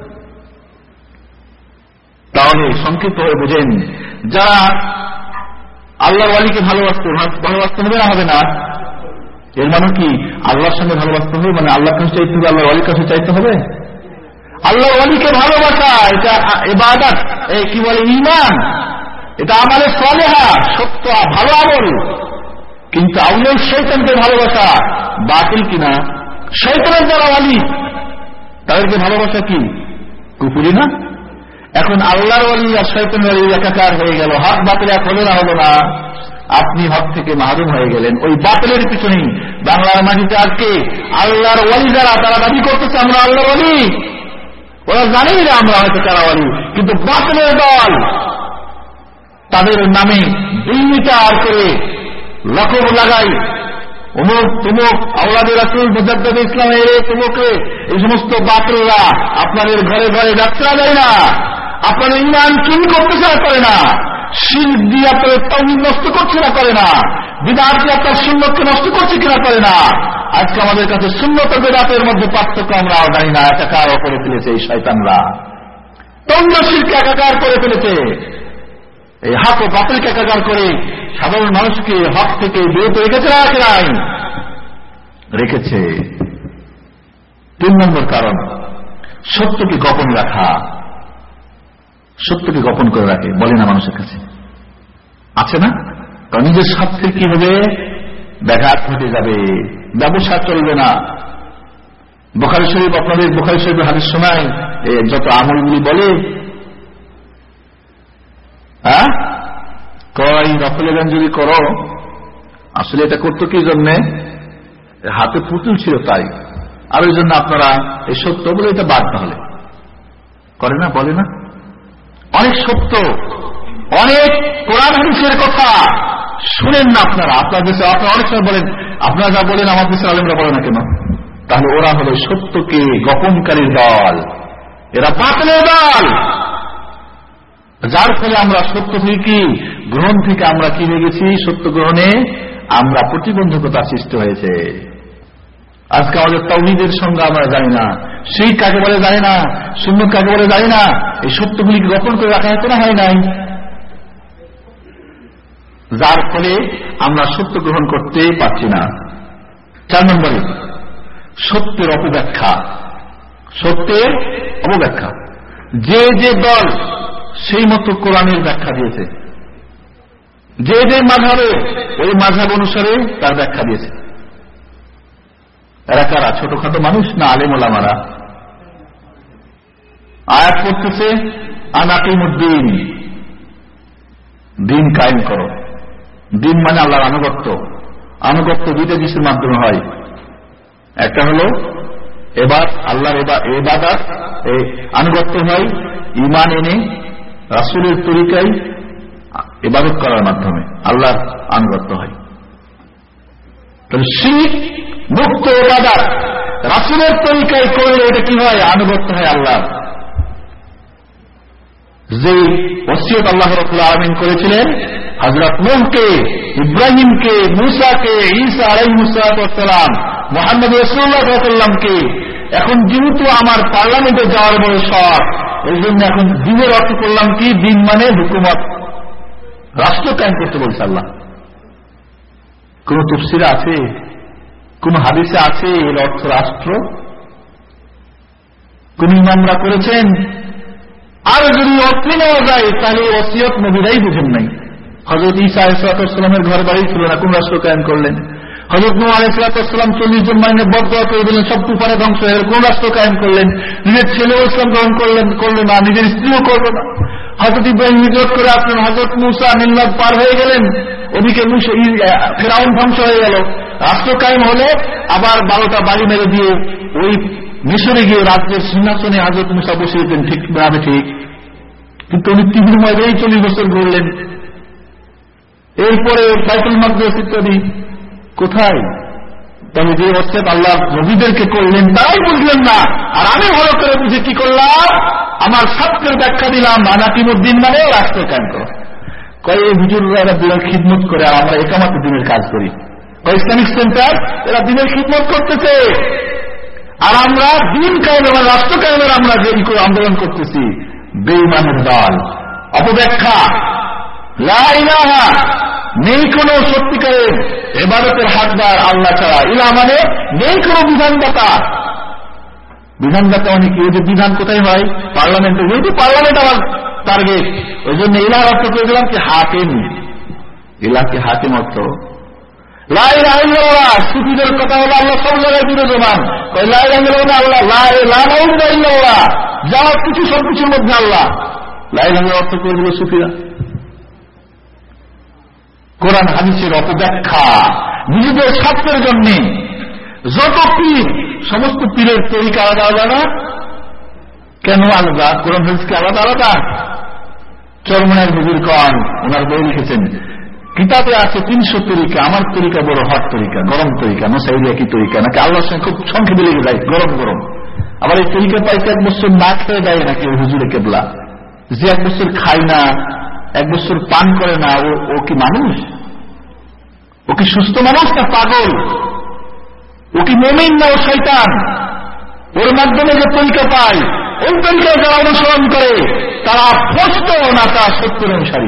তাহলে সংক্ষিপ্ত হয়ে বোঝেন, যারা আল্লাহর ওয়ালিকে ভালোবাসতে ভালোবাসতে হবে না হবে না? এর মানে কি আল্লাহর সঙ্গে ভালোবাসতে হবে, মানে আল্লাহর কাছে চাইতে হবে, আল্লাহর ওয়ালির কাছে চাইতে হবে? আল্লাহর ওয়ালিকে ভালোবাসা এটা ইবাদত, এই কি বলে ঈমান, এটা আমাদের সালেহা, সত্য ভালো আমল। কিন্তু আউলিয়া শয়তানকে ভালোবাসা বাতিল কিনা? শয়তানের যারা ওয়ালি তাদেরকে ভালোবাসা কি কুফরি না? এখন আল্লাহর ওয়ালি আর শয়তানের ওয়ালি একাকার হয়ে গেল, হক বাতিল এক হলো না হলো না? আপনি হক থেকে মাহরুম হয়ে গেলেন। ওই বাতিলের পিছনেই বাংলার মাটিতে আজকে আল্লাহর ওয়ালি যারা, তারা দাবি করতেছে আমরা আল্লাহর ওয়ালি, ওরা জানেই না আমরা হয়তো তারা ওয়ালি, কিন্তু বাতিলের দল তাদের নামে দুর্নীতির করে লকব লাগাই, অমুক তুমুক আওলাদে রাসূল মুজাদ্দিদ ইসলামের তুমুকে, এই সমস্ত বাতিলরা আপনাদের ঘরে ঘরে যাত্রা দেয় না, আপনাদের ঈমান চুরি করতেছে না করে না, শিরক দিয়ে আপনাদের তাওহীদ নষ্ট করছে না করে না, বিদআত দিয়ে আপনার সুন্নতকে নষ্ট করছে কিনা করে না। আজকে আমাদের কাছে সুন্নত ও বিদআতের মধ্যে পার্থক্য আমরা জানি না, একাকার করে ফেলেছে এই শয়তানরা। তন্দ্র শিরকে একাকার করে ফেলেছে। এই হক ও বাতিলকে একাকার করে সাধারণ মানুষকে হক থেকে বিরত রেখেছে না রাখে রেখেছে। তিন নম্বর কারণ, সত্যকে গোপন রাখা। সত্যকে গোপন করে রাখে, বলে না মানুষের কাছে, আছে না? কারণ নিজের স্বার্থের কি হবে, ব্যাঘাত ঘটে যাবে, ব্যবসা চলবে না। বুখারী শরীফ, আপনাদের বুখারী শরীফের হাদিস শোনায়, যত আমলগুলি বলে, হ্যাঁ কয় নফল গান যদি করো, আসলে এটা করতো কি জন্যে, হাতে পুতুল ছিল তাই, আর ওই জন্য আপনারা এই সত্য বলে এটা বাদ তাহলে করে না, বলে না? অনেক সত্য, অনেক কোরআন হাদিসের কথা শুনেন না আপনারা। আপনার দেশে আপনারা অনেক সময় বলেন, আপনারা যা বলেন আমার দেশের আলেমরা বলে না কেন? তাহলে ওরা হলো সত্যকে গোপনকারীর দল, এরা বাতিলের দল। যার ফলে আমরা সত্য থেকে গ্রহণ থেকে আমরা কি হয়ে গেছি, সত্য গ্রহণে আমরা প্রতিবন্ধকতা সৃষ্টি হয়েছে। আজকে আমাদের তাওহীদের সঙ্গে আমরা জানি না, সেই কাকে বলে জানি না, সুন্নাত কাকে বলে জানি না। এই সত্যগুলিকে গোপন করে রাখা হয়তো না, হয় নাই, যার ফলে আমরা সত্য গ্রহণ করতে পারছি না। চার নম্বরে, সত্যের অপব্যাখ্যা। সত্যের অপব্যাখ্যা, যে যে দল সেই মতো কোরআনের ব্যাখ্যা দিয়েছে, যে যে মাযহাবে ওই মাযহাব অনুসারে তার ব্যাখ্যা দিয়েছে। এরা কারা? ছোটখাটো মানুষ না আলেম ওলামারা? আয়াত করতেছে আনাকিমুদ্দিন, দিন কায়েম করো। দিন মানে আল্লাহর আনুগত্য। আনুগত্য দুইটা জিনিসের মাধ্যমে হয়, একটা হলো এবার আল্লাহর ইবাদত, এই আনুগত্য হয় ঈমান এনে রাসূলের তরিকায় ইবাদত করার মাধ্যমে আল্লাহর আনুগত্য হয়। তাহলে শিরক মুক্ত ইবাদত রাসূলের তরিকায় করলে এটা কি হয়? আনুগত্য হয় আল্লাহ। যে ওসিয়ত আল্লাহ রাব্বুল আলামিন করেছিলেন হযরত নূহকে, ইব্রাহিমকে, মূসাকে, ঈসা আলাইহিস সালাম, মুহাম্মদ রাসূলুল্লাহ সাল্লাল্লাহু আলাইহি ওয়াসাল্লামকে, এখন যেহেতু আমার পার্লামেন্টে যাওয়ার বড় শখ, এই জন্য এখন দিনের অর্থ করলাম কি? দিন মানে হুকুমত, রাষ্ট্র কায়েম করতে বলছে আল্লাহ। কোন তাফসীরে আছে, কোন হাদিসে আছে এর অর্থ রাষ্ট্র? কোন ইমামরা করেছেন? আর যদি অর্থ নেওয়া যায় তাহলে ওসিয়ত নবীরাই বুঝেন নাই। হযরত ঈসা আলাইহিস সালামের ঘর বাড়ি ছিল না, কোন রাষ্ট্র কায়েম করলেন? হযরত নূহ আলাইহিস সালাম চল্লিশ জন মাইনে বদদোয়া করে দিলেন, সব তুফানে ধ্বংস হয়ে গেল, কোন রাষ্ট্র কায়েম করলেন? নিজের ছেলেও ইসলাম গ্রহণ করলেন করলো না, নিজের স্ত্রীও করলো না। হযরত ইব্রাহিম হিজরত করে আসলেন, হযরত মূসা নীল নদ পার হয়ে গেলেন, ওদিকে ফিরআউন ধ্বংস হয়ে গেল। রাষ্ট্র কায়েম হলে আবার বারোটা বাড়ি মেরে দিয়ে ওই মিশরে গিয়ে রাজ্যের সিংহাসনে হযরত মূসা বসে যেতেন, ঠিক না? ঠিক। কিন্তু উনি তিন ময়দানেই চল্লিশ বছর ঘুরলেন। এরপরে বাইতুল মাকদিস ইত্যাদি কোথায়? তবে যে ওসিয়ত আল্লাহ নবীদেরকে করলেন তারাই বুঝলেন না। আর আমি ভালো করে বুঝে কি করলাম? আমার সত্যের ব্যাখ্যা দিলাম, আনাকিমুদ্দিন মানে রাষ্ট্র কায়েম করো। কয় এই হুজুররা এরা দিনের খিদমত করে, আর আমরা একামাত্র দিনের কাজ করি। কয় ইসলামিক সেন্টার এরা দিনের খিদমত করতেছে, আর আমরা দিন কায়েম এবং রাষ্ট্র কায়েমের আমরা যে আন্দোলন করতেছি। বেঈমানের দল, অপব্যাখ্যা। লা ইলাহা, নেই কোন সত্যিকারের ইবাদতের হকদার আল্লাহ ছাড়া। ইলাহ মানে নেই কোন বিধানদাতা। বিধানদাতা মানে কি? ওই যে বিধান কোথায় হয়? পার্লামেন্টে। যেহেতু পার্লামেন্ট আমার টার্গেট, ওই জন্য ইলাহ অর্থ করে দিলাম কি হাকিম। ইলাহ কি হাকিম অর্থ? লা ইলাহা ইল্লাল্লাহ, সুফিদের কথা হলো আল্লাহ সব জায়গায় বিরাজমান। লা ইলাহা ইল্লাল্লাহ আল্লাহ, লা ইলাহা ইল্লাল্লাহ যা কিছু সবকিছুর মধ্যে আল্লাহ। লা ইলাহা অর্থ করে দিল সুফিরা। কোরআন হাদিসের অপব্যাখ্যা নিজেদের স্বার্থের জন্য। যত পীর, সমস্ত পীরের তরিকা আলাদা আলাদা। কেন আলাদা? কোরআন হাদিসকে আলাদা আলাদা। চরমনার হুজুর কন, ওনার বই লিখেছেন, কিতাবে আছে তিনশো তরিকা, আমার তরিকা বড় হট তরিকা, গরম তরিকা, নসাইরি একই তরিকা, নাকি আল্লাহর সঙ্গে খুব সংক্ষেপে লেগে যায়, গরম গরম। আবার এই তরিকা পাইতে এক বছর না খেয়ে দেয় নাকি হুজুরে কেবলা। যে এক বছর খায় না, এক বছর পান করে না, ও কি মানুষ? ও কি সুস্থ মানুষ না পাগল? ও কি মুমিন না ও শয়তান? ওর মাধ্যমে যে তরিকা পায়, ওই তরিকায় যারা অনুসরণ করে তারা ভ্রষ্ট না তারা সত্যের অনুসারী।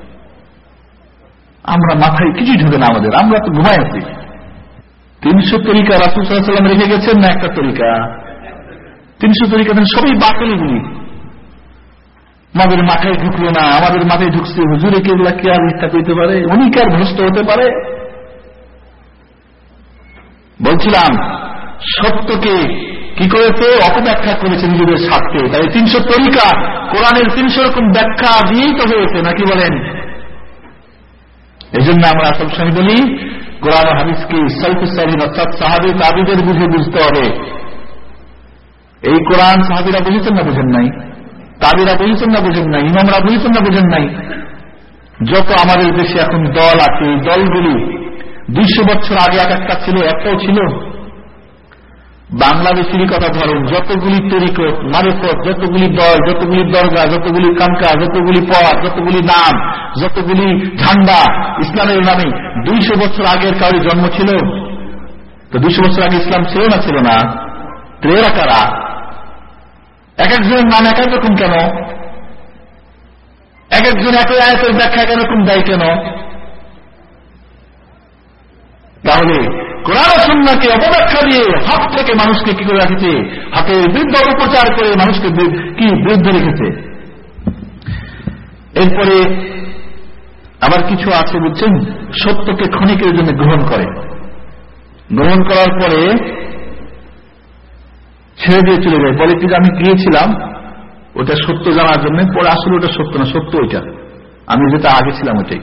আমরা মাথায় কিছুই ঢুকে না আমাদের, আমরা তো ঘুমাই আছি। তিনশো তরিকা রাসূল সাল্লাল্লাহু আলাইহি ওয়াসাল্লাম রেখে গেছেন না একটা তরিকা? তিনশো তরিকা সবই বাতিলগুলি। আমাদের মাথায় ঢুকলো না, আমাদের মাথায় ঢুকছে হুজুরে কেবলা কে আর মিথ্যা কইতে পারে, উনি কে আর ভ্রষ্ট হতে পারে। বলছিলাম সত্যকে কি করেছে, অপব্যাখ্যা করেছে নিজেদের স্বার্থে। তাই তিনশো তরিকা কোরআনের তিনশো রকম ব্যাখ্যা দিয়েই তো হয়েছে, নাকি বলেন? এই জন্য আমরা সবসময় বলি কোরআন হাদিসকে সালফে সালিহিন অর্থাৎ সাহাবী তাবিদের বুঝে বুঝতে হবে। এই কোরআন সাহাবীরা বুঝেছেন না বুঝেন নাই, তাবিরা বুঝেছেন না বুঝেন নাই, ইমামরা বুঝেছেন না বুঝেন নাই। যত আমাদের দেশে এখন দল আছে, এই দলগুলি দুইশো বছর আগে এক একটা ছিল, একটাও ছিল। বাংলাদেশেরই কথা ধরেন, যতগুলি তরিকত মারিফত, যতগুলি দল, যতগুলি দরগা, যতগুলি কানকা, যতগুলি পথ, যতগুলি নাম, যতগুলি ঝান্ডা ইসলামের নামে, দুইশো বছর আগের কারোর জন্ম ছিল? তো দুইশো বছর আগে ইসলাম ছিল না ছিল না? এরা কারা? এক একজনের নাম এক এক রকম কেন? এক একজন একই আয়াতের ব্যাখ্যা এক রকম দেয় কেন? তাহলে কোরআন ও সুন্নাহকে অপব্যাখ্যা দিয়ে হক থেকে মানুষকে কি করে রাখেছে, হকের বিরুদ্ধে অপপ্রচার করে মানুষকে কি বিরুদ্ধে রেখেছে। এরপরে আবার কিছু আছে বুঝছেন, সত্যকে ক্ষণিকের জন্য গ্রহণ করে, গ্রহণ করার পরে ছেড়ে দিয়ে চলে যায়, বলে কি আমি গিয়েছিলাম ওটা সত্য জানার জন্য, পরে আসলে ওটা সত্য না, সত্য ওইটা, আমি যেটা আগে ছিলাম ওইটাই,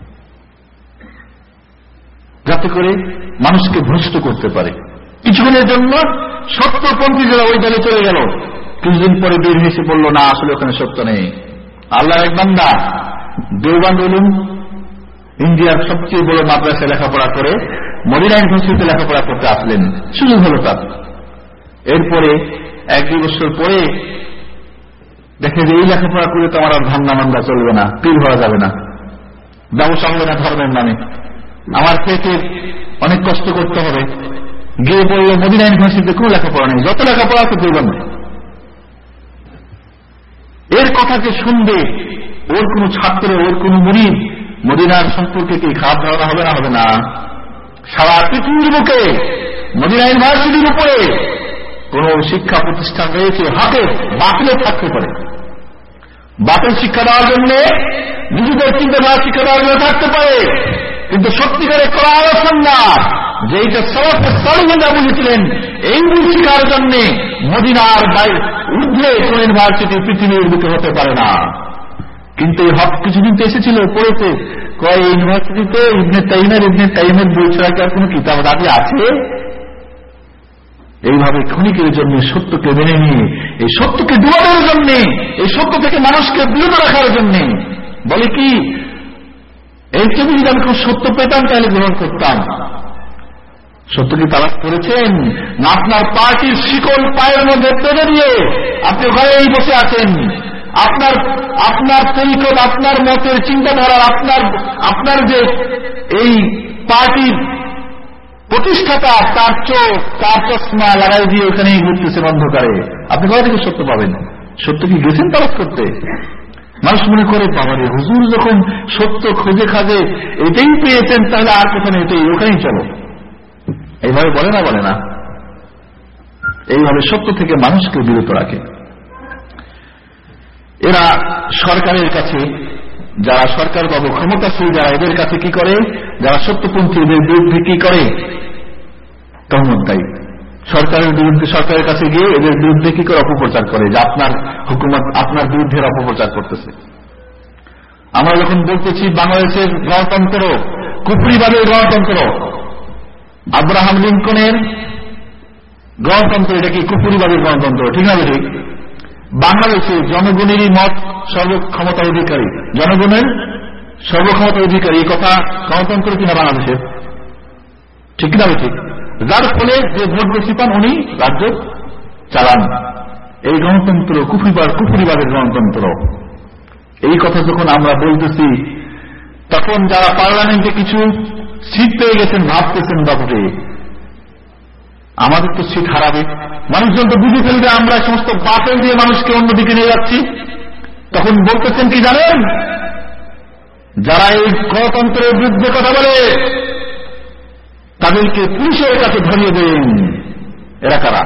যাতে করে মানুষকে ভ্রষ্ট করতে পারে। কিছুক্ষণের জন্য সত্যপন্থী যারা ওই দলে চলে গেল, কিছুদিন পরে বের হয়েছে বলল না আসলে ওখানে সত্য নেই। আল্লাহর এক বান্দা দেওবন্দ উলুম ইন্ডিয়ার সবচেয়ে বড় মাদ্রাসায় লেখাপড়া করে মদিনা ইউনিভার্সিটিতে লেখাপড়া করতে আসলেন, সুযোগ হল তার। এরপরে এক দুই বছর পরে দেখে যে এই লেখাপড়া করে তো আমার আর ধান্দা মান্দা চলবে না, পীর হওয়া যাবে না, ব্যবসা হবে না ধর্মের নামে, আমার পেটে অনেক কষ্ট করতে হবে। গিয়ে পড়ল মদিনা ইউনিভার্সিটিতে কোনো লেখাপড়া নেই, যত লেখাপড়া আছে দেবেন না। এর কথাকে শুনবে ওর কোন ছাত্র, ওর কোন মুরিদ মদিনার সম্পর্কে কি খারাপ ধারণা হবে না? হবে না। সারা পৃথিবীর বুকে মদিনা ইউনিভার্সিটির উপরে কোন শিক্ষা প্রতিষ্ঠান রয়েছে হাতে বাতিলে থাকতে পারে, বাতিল শিক্ষা দেওয়ার জন্য, নিজেদের চিন্তাধারা শিক্ষা দেওয়ার জন্য থাকতে পারে, কিন্তু সত্যিকারের কোরআন ও সুন্নাহ যেটা সালাফে সালিহিনরা বুঝেছিলেন, এই শিক্ষার জন্য মদিনার বাইরে ঊর্ধ্বে কোন ইউনিভার্সিটি পৃথিবীর বুকে হতে পারে না। কিন্তু এই হক কিছুদিন তো এসেছিল, পড়েছে, কয় ইউনিভার্সিটিতে ইবনে তাইমের ইবনে তাইমের বই ছাড়া কি আর কোন কিতাব দাবি আছে? এইভাবে ক্ষণিকের জন্য সত্যকে মেনে নিয়ে, এই সত্যকে ডুবানোর জন্য, এই সত্য থেকে মানুষকে বিরত রাখার জন্য বলে কি, এই ছবি যদি আমি খুব সত্য পেতাম তাহলে গ্রহণ করতাম। সত্য কি তালাশ করেছেন না? আপনার পার্টির শিকল পায়ের মধ্যে পেরে দিয়ে আপনি ঘরেই বসে আছেন, আপনার আপনার তরিকত, আপনার মতের চিন্তাধারা, আপনার আপনার যে এই পার্টির প্রতিষ্ঠাতা তার চোখ, তার চশমা লাগাই দিয়ে ওখানেই ঘুরতেছেন অন্ধকারে, আপনি ঘরে থেকে সত্য পাবেন। সত্য কি গেছেন তালাশ করতে? মানুষ মনে করে বাবারে হুজুর যখন সত্য খুঁজে খাজে এটাই পেয়েছেন তাহলে আর কোথাও এটাই, ওখানেই চলো, এইভাবে বলে না? বলে না। এইভাবে সত্য থেকে মানুষকে বিরত রাখে। এরা সরকারের কাছে, যারা সরকার বাবু ক্ষমতাশীল যারা, এদের কাছে কি করে, যারা সত্যপন্থী এদের বিরুদ্ধে কি করে, তহমত দেয়। সরকারের বিরুদ্ধে, সরকারের কাছে গিয়ে এদের বিরুদ্ধে কি করে অপপ্রচার করে যে আপনার হুকুমত আপনার বিরুদ্ধে অপপ্রচার করতেছে। আমরা যখন বলতেছি বাংলাদেশের গণতন্ত্র কুফরিবাদের গণতন্ত্র, আব্রাহাম লিঙ্কনের গণতন্ত্র, এটা কি কুফরিবাদের গণতন্ত্র? ঠিক না? ঠিক। বাংলাদেশে জনগণেরই মত সর্বক্ষমতার অধিকারী, জনগণের সর্বক্ষমতার অধিকারী, এই কথা গণতন্ত্র কিনা বাংলাদেশের? ঠিক না? ঠিক। যার ফলে যে ভোট বেশি পান উনি রাজ্য চালান। এই গণতন্ত্র কুফরিবাদ, কুফরিবাদের গণতন্ত্র। এই কথা যখন আমরা বলতেছি তখন যারা পার্লামেন্টে কিছু সিট পেয়ে গেছেন ভাবতেছেন বাবুরে আমাদের তো সিট হারাবে, মানুষজন তো বুঝে ফেলবে আমরা সমস্ত বাতিল দিয়ে মানুষকে অন্যদিকে নিয়ে যাচ্ছি। তখন বলতেছেন কি জানেন, যারা এই গণতন্ত্রের বিরুদ্ধে কথা বলে তাদেরকে পুলিশের কাছে ধরিয়ে দেন। এরা কারা?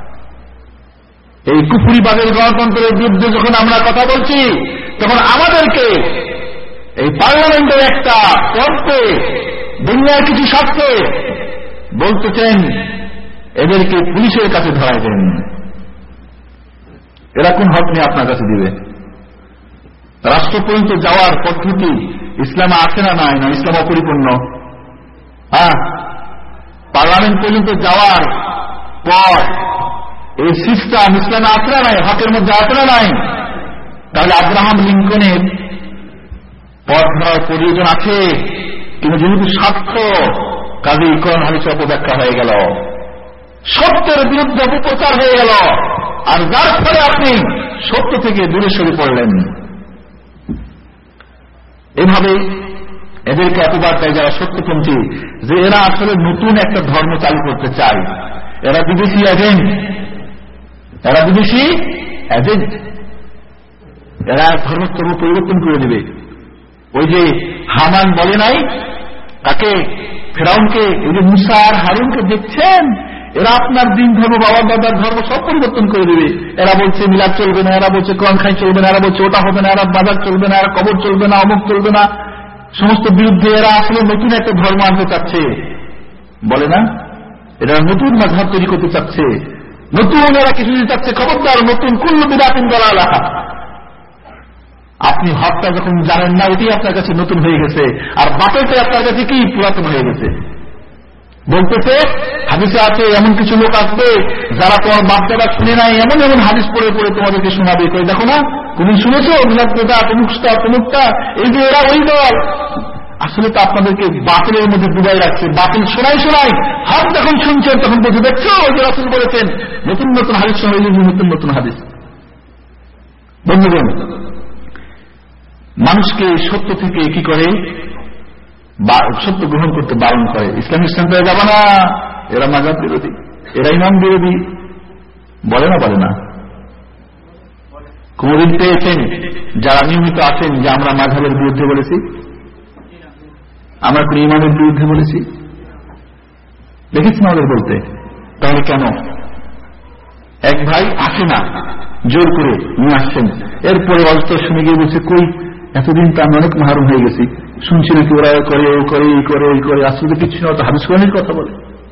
এই কুফরিবাদের গণতন্ত্রের বিরুদ্ধে যখন আমরা কথা বলছি তখন আমাদেরকে এই পার্লামেন্টের একটা পদে দুনিয়ার কিছু স্বার্থে বলতেছেন এদেরকে পুলিশের কাছে ধরাই দেন। এরা কোন হক নিয়ে আপনার কাছে দিবে? রাষ্ট্র পর্যন্ত যাওয়ার পদ্ধতি ইসলামে আছে না নাই? না ইসলাম অপরিপূর্ণ? হ্যাঁ, পার্লামেন্ট পর্যন্ত যাওয়ার পর এই সিস্টেম ইসলামে আছে না নাই? হকের মধ্যে আছে না নাই? তাহলে আব্রাহাম লিঙ্কনের পথ ধরার প্রয়োজন আছে, কিন্তু যেহেতু স্বার্থ কাজে কোরআন হাদিসের অপব্যাখ্যা হয়ে গেল, সত্যের বিরুদ্ধে অপপ্রচার হয়ে গেল, আর যার ফলে আপনি সত্য থেকে দূরে সরে পড়লেন। এভাবে এদেরকে অপবাদ দেয় যারা সত্যপন্থী, যে এরা আসলে নতুন একটা ধর্ম চালু করতে চায়। এরা বিদেশি এজেন্ট, এরা বিদেশি এজেন্ট এরা ধর্মকর্ম পরিবর্তন করে দেবে। ওই যে হামান বলে নাই তাকে, ফেরাউনকে, ওই যে মুসা আর হারুনকে দেখছেন, এরা আপনার দিন ধর্ম, বাবা দাদার ধর্ম সব পরিবর্তন করে দেবে। এরা বলছে মিলাদ চলবে না, এরা বলছে কোরআন খাই চলবে না, এরা বলছে ওটা হবে না, এরা বাজার চলবে না, এরা কবর চলবে না, অমুক চলবে না, সমস্ত বিরুদ্ধে এরা আসলে নতুন একটা ধর্ম আনতে চাচ্ছে। বলে না এরা নতুন মাযহাব তৈরি করতে চাচ্ছে, নতুন এরা কিছু দিতে চাচ্ছে। খবরদার, নতুন কুল্লু বিদআতিন দালালাহ। আপনি হকটা যখন জানেন না, এটি আপনার কাছে নতুন হয়ে গেছে, আর বাতিলটা আপনার কাছে কি পুরাতন হয়ে গেছে। বলতেছে হাদিসে আছে এমন কিছু লোক আসবে যারা তোমার বাপদাদা শুনে নাই, এমন এমন হাদিস পড়ে পড়ে তোমাদেরকে শোনাবে। কই দেখো না, তুমি শুনেছো অভিনবতা তমুকটা তমুকটা, এই যে এরা ওই দল। আসলে তো আপনাদেরকে বাতিলের মধ্যে ডুবাই রাখছে। বাতিল শোনাই শোনাই হক যখন শুনছেন তখন বুঝে দেখছো ওই যে রাসূল বলেছেন নতুন নতুন হাদিস শোনাই, নতুন নতুন হাদিস। বন্ধুগণ, মানুষকে সত্য থেকে কি করে সত্য গ্রহণ করতে বারণ করে। ইসলামিক সেন্টারে যাবে না, এরা মাযহাব বিরোধী, এরা ইমাম বিরোধী, বলে না বলে না? কোনদিন পেয়েছেন যারা নিয়মিত আছেন যে আমরা মাযহাবের বিরুদ্ধে বলেছি, আমরা কোন ইমামের বিরুদ্ধে বলেছি? দেখেছেন আমাদের বলতে? তাহলে কেন এক ভাই আসে না, জোর করে নিয়ে আসছেন, এরপরে অস্ত শুনে গিয়ে বলছে কই এতদিন তো আমি অনেক মাহরুম হয়ে গেছি, শুনছি নাকি ওরা করে ও করে এই করে এই করে, আসলে কিছু না, হাদিস কোরআনের কথা বলে।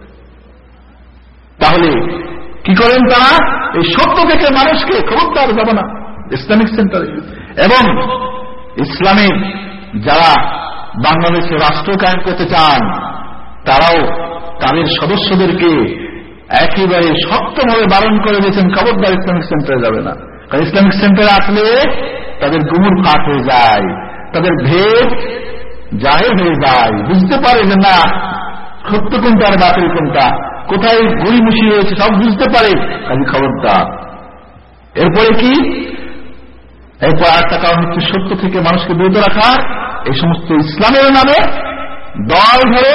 তাহলে কি করেন তারা? এই সত্য থেকে মানুষকে খবরদার যাবে না ইসলামিক সেন্টারে। এবং ইসলামিক যারা বাংলাদেশে রাষ্ট্র কায়েম করতে চান তারাও তাদের সদস্যদেরকে একেবারে শক্তভাবে বারণ করে দিয়েছেন খবরদার ইসলামিক সেন্টারে যাবে না। কারণ ইসলামিক সেন্টারে আসলে তাদের গুমর ফাঁক হয়ে যায়, তাদের ভেদ জাহের হয়ে যায়, বুঝতে পারে যে না সত্য কোনটা আর বাতিল কোনটা, কোথায় গড়িমুষি হয়েছে সব বুঝতে পারে। কাজে খবরদার। এরপরে কি? এরপর আরেকটা কারণ হচ্ছে সত্য থেকে মানুষকে বিরত রাখা। এই সমস্ত ইসলামের নামে দল ধরে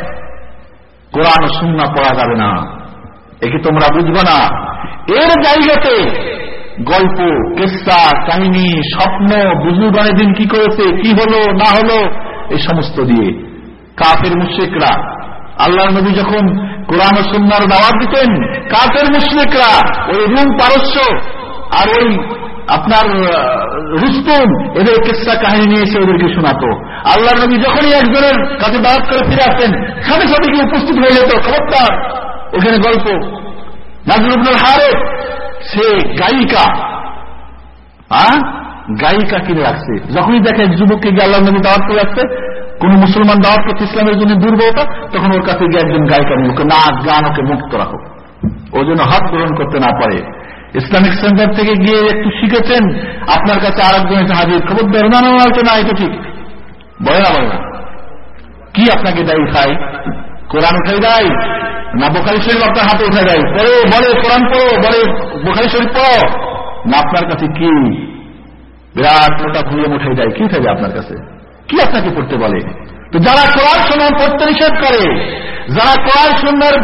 কোরআন ও সুন্নাহ পড়া যাবে না, একে তোমরা বুঝবে না। এর জায়গাতে গল্প, কিসসা, কাহিনী, স্বপ্ন, বুজুর্গানের দিন কি করেছে, কি হলো না হলো, এই সমস্ত দিয়ে কাফের মুশরিকরা, আল্লাহর নবী যখন কোরআন ও সুন্নাহর দাওয়াত দিতেন, কাফের মুশরিকরা ওই রুম পারস্য আর ওই আপনার রুস্তম এদের কিসসা কাহিনী নিয়ে এসে ওদেরকে শোনাতো। আল্লাহর নবী যখনই একজনের কাছে দাওয়াত করে ফিরে আসতেন সাথে সাথে গিয়ে উপস্থিত হয়ে যেত, খবরদার ওখানে গল্প। নাজর ইবনুল হারিস সে গায়িকা, হ্যাঁ গায়িকা কিনে রাখছে। যখনই দেখে যুবককে গিয়ে আল্লাহর নবী দাওয়াত করে আসছে, কোন মুসলমান দাওয়াত করতে ইসলামের জন্য দুর্বলতা, তখন ওর কাছে গিয়ে একজন গায়িকা মুখে নাচ গান, ওকে মুক্ত রাখো, ও যেন হাত গ্রহণ করতে না পারে। ইসলামিক সেন্টার থেকে গিয়ে একটু শিখেছেন, আপনার কাছে আর একজন এসে হাজির, খবরদার না না না এটা ঠিক বলে না বলে না। কি আপনাকে দায়ী খাই? কোরআন উঠাই দেয় না বুখারী শরীফ আপনার হাতে উঠে দেয়, পড়ো বলে কোরআন পড়ো, বলে বুখারী শরীফ পড়ো না, আপনার কাছে কি বিরাট মোটা ভুলে উঠে দেয়, কি থাকে আপনার কাছে? কি আপনাকে পড়তে বলে? তো যারা কোরআন সুন্নাহ পড়তে নিষেধ করে, যারা কোরআন সুন্নাহর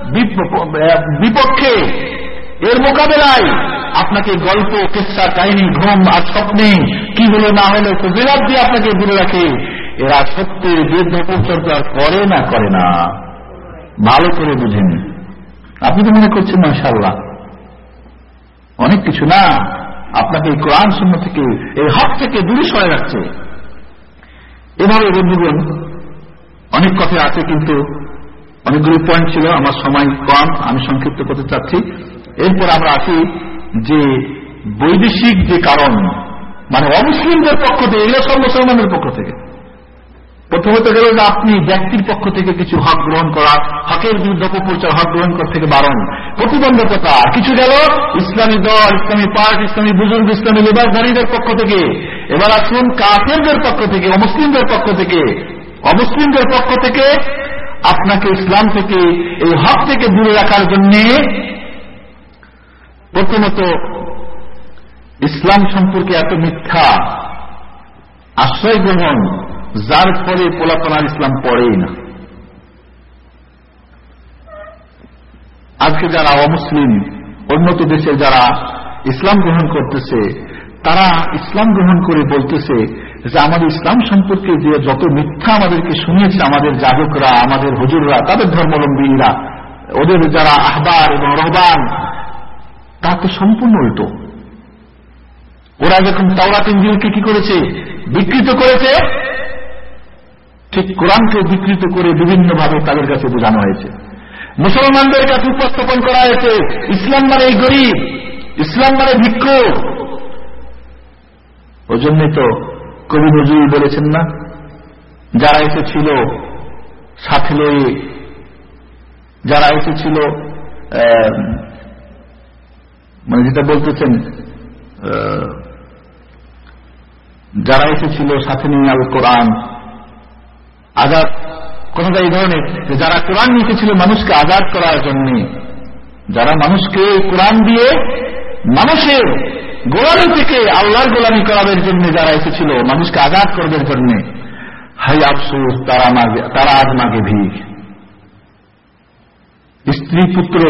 বিপক্ষে, এর মোকাবেলায় আপনাকে গল্প, কিস্সা, কাহিনী, ঘুম আর স্বপ্নে কি হলো না হলো ফজিলত দিয়ে আপনাকে দূরে রাখে। এরা সত্যের বিরুদ্ধে প্রচার করে না করে না? ভালো করে বুঝেন। আপনি তো মনে করছেন মাশাআল্লাহ অনেক কিছু, না, আপনাকে এই কোরআন সুন্নাহ থেকে, এই হক থেকে দূরে সরে রাখছে। এভাবে বন্ধুগণ অনেক কথা আছে, কিন্তু অনেকগুলো পয়েন্ট ছিল, আমার সময় কম, আমি সংক্ষিপ্ত করতে চাচ্ছি। এরপর আমরা আসি যে বৈদেশিক যে কারণ, মানে অমুসলিমদের পক্ষ থেকে, এগুলো সব মুসলমানদের পক্ষ থেকে। প্রথমত গেল যে আপনি ব্যক্তির পক্ষ থেকে কিছু হক গ্রহণ করা, হকের বিরুদ্ধে অপপ্রচার, হক গ্রহণ করা থেকে বারণ, প্রতিবন্ধকতা। কিছু গেল ইসলামী দল, ইসলামী পার্টি, ইসলামী বুজুর্গ, ইসলামী লিবাসধারীদের পক্ষ থেকে। এবার আসুন কাফেরদের পক্ষ থেকে, অমুসলিমদের পক্ষ থেকে। অমুসলিমদের পক্ষ থেকে আপনাকে ইসলাম থেকে, এই হক থেকে দূরে রাখার জন্য প্রথমত ইসলাম সম্পর্কে এত মিথ্যা আশ্রয় গ্রহণ, যার ফলে পোলাপনার ইসলাম পড়েই না। আজকে যারা অমুসলিম, উন্নত দেশে যারা ইসলাম গ্রহণ করতেছে, তারা ইসলাম গ্রহণ করে বলতেছে যে আমাদের ইসলাম সম্পর্কে যে যত মিথ্যা আমাদেরকে শুনিয়েছে আমাদের যাজকরা, আমাদের হুজুররা, তাদের ধর্মাবলম্বীরা, ওদের যারা আহবার এবং রহবান, তা তো সম্পূর্ণ উল্টো। ওরা যখন তাওরাত ইনজিলকে কি করেছে, বিকৃত করেছে, ঠিক কোরআনকে বিকৃত করে বিভিন্নভাবে তাদের কাছে বোঝানো হয়েছে। মুসলমানদের কাছে উপস্থাপন করা হয়েছে ইসলাম মানে এই গরিব, ইসলাম মানে ভিক্ষুক। ওই জন্যই তো কবি নজরুল বলেছেন না, যারা এসেছিল সাথে লয়ে, যারা এসেছিল মানে যেটা বলতেছেন, যারা এসেছিল সাথে নিয়ে আল কোরআন আজাদ, কথাটা এই ধরনের, যারা কোরআন নিয়ে এসেছিল মানুষকে আজাদ করার জন্য, যারা মানুষকে কোরআন দিয়ে মানুষের গোলামি থেকে আল্লাহর গোলামি করানোর জন্য যারা এসেছিল, মানুষকে আজাদ করবার জন্য, হাই আফসোস, তারা মাগে, তারা আজ মাগে ভিড়। স্ত্রী পুত্র,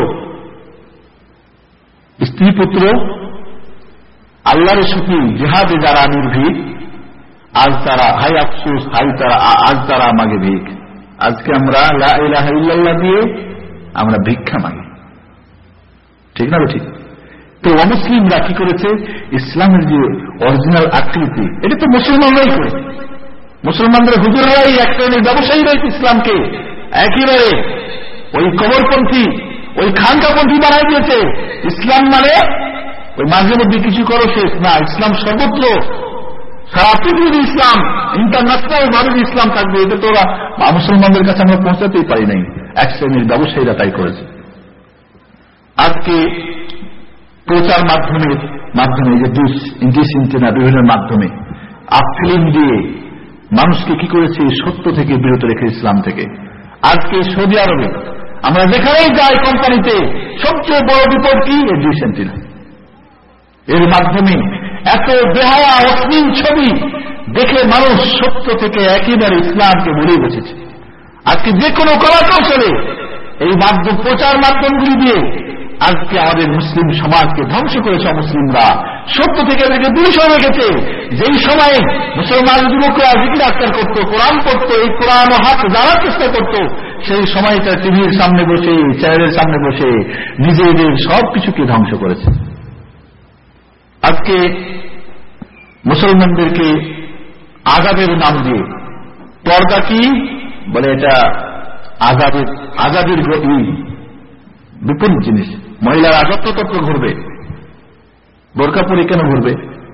স্ত্রী পুত্র আল্লাহর সুখী জিহাদে যারা নির্ভীক, আজ তারা, হাই আফসোস, হাই তারা, আজ তারা মাগে ভিক। আজকে আমরা লা ইলাহা ইল্লাল্লাহ দিয়ে আমরা ভিক্ষা মাগি, ঠিক না? ঠিক। তো অমুসলিমরা কি করেছে, ইসলামের যে অরিজিনাল আকৃতি, এটা তো মুসলমানরাই করে, মুসলমানদের হুজুররাই এক শ্রেণীর ব্যবসায়ী রয়েছে ইসলামকে একেবারে ওই কবরপন্থী, ওই খানকাপন্থী বানাই দিয়েছে। ইসলাম মানে ওই মাঝে মধ্যে কিছু করো শেষ না, ইসলাম সর্বত্র, সারা পৃথিবীর ইসলাম, ইন্টারন্যাশনাল ভাবে ইসলাম থাকবে, এটা তো ওরা মুসলমানদের কাছে আমরা পৌঁছাতেই পারি নাই। এক শ্রেণীর ব্যবসায়ীরা তাই করেছে। আজকে প্রচার মাধ্যমের মাধ্যমে, যে ডিশ ডিশ ইন্টেনা বিভিন্ন মাধ্যমে ফিল্ম দিয়ে মানুষকে কি করেছে, সত্য থেকে বিরত রেখে ইসলাম থেকে। আজকে সৌদি আরবে আমরা যেখানেই যাই কোম্পানিতে, সবচেয়ে বড় বিপদ কি, এই ডিশ ইন্টেনা। এর মাধ্যমে এত বেহায়া অশ্লীল ছবি দেখে মানুষ সত্য থেকে একেবারে ইসলামকে ভুলে বসেছে। আজকে যে কোনো কলাকৌশলে এই মাধ্যম, প্রচার মাধ্যমগুলি দিয়ে আজকে আমাদের মুসলিম সমাজকে ধ্বংস করেছে মুসলিমরা, সত্য থেকে এদেরকে দূরে সরে রেখেছে। যেই সময়ে মুসলমান যুবকরা জিকির আজকার করত, কোরআন পড়তো, এই কোরআন ও হাত জানার চেষ্টা করত, সেই সময়টা টিভির সামনে বসে, চ্যানেলের সামনে বসে নিজেদের সবকিছুকে ধ্বংস করেছে। আজকে মুসলমানদেরকে আজাদের নাম দিয়ে, পর্দা কি বলে, এটা আজাদের, আজাদের বিপরীত জিনিস। মহিলারা যত্রতত্র ঘুরবে, বোরকা পরে কেন ঘুরবে?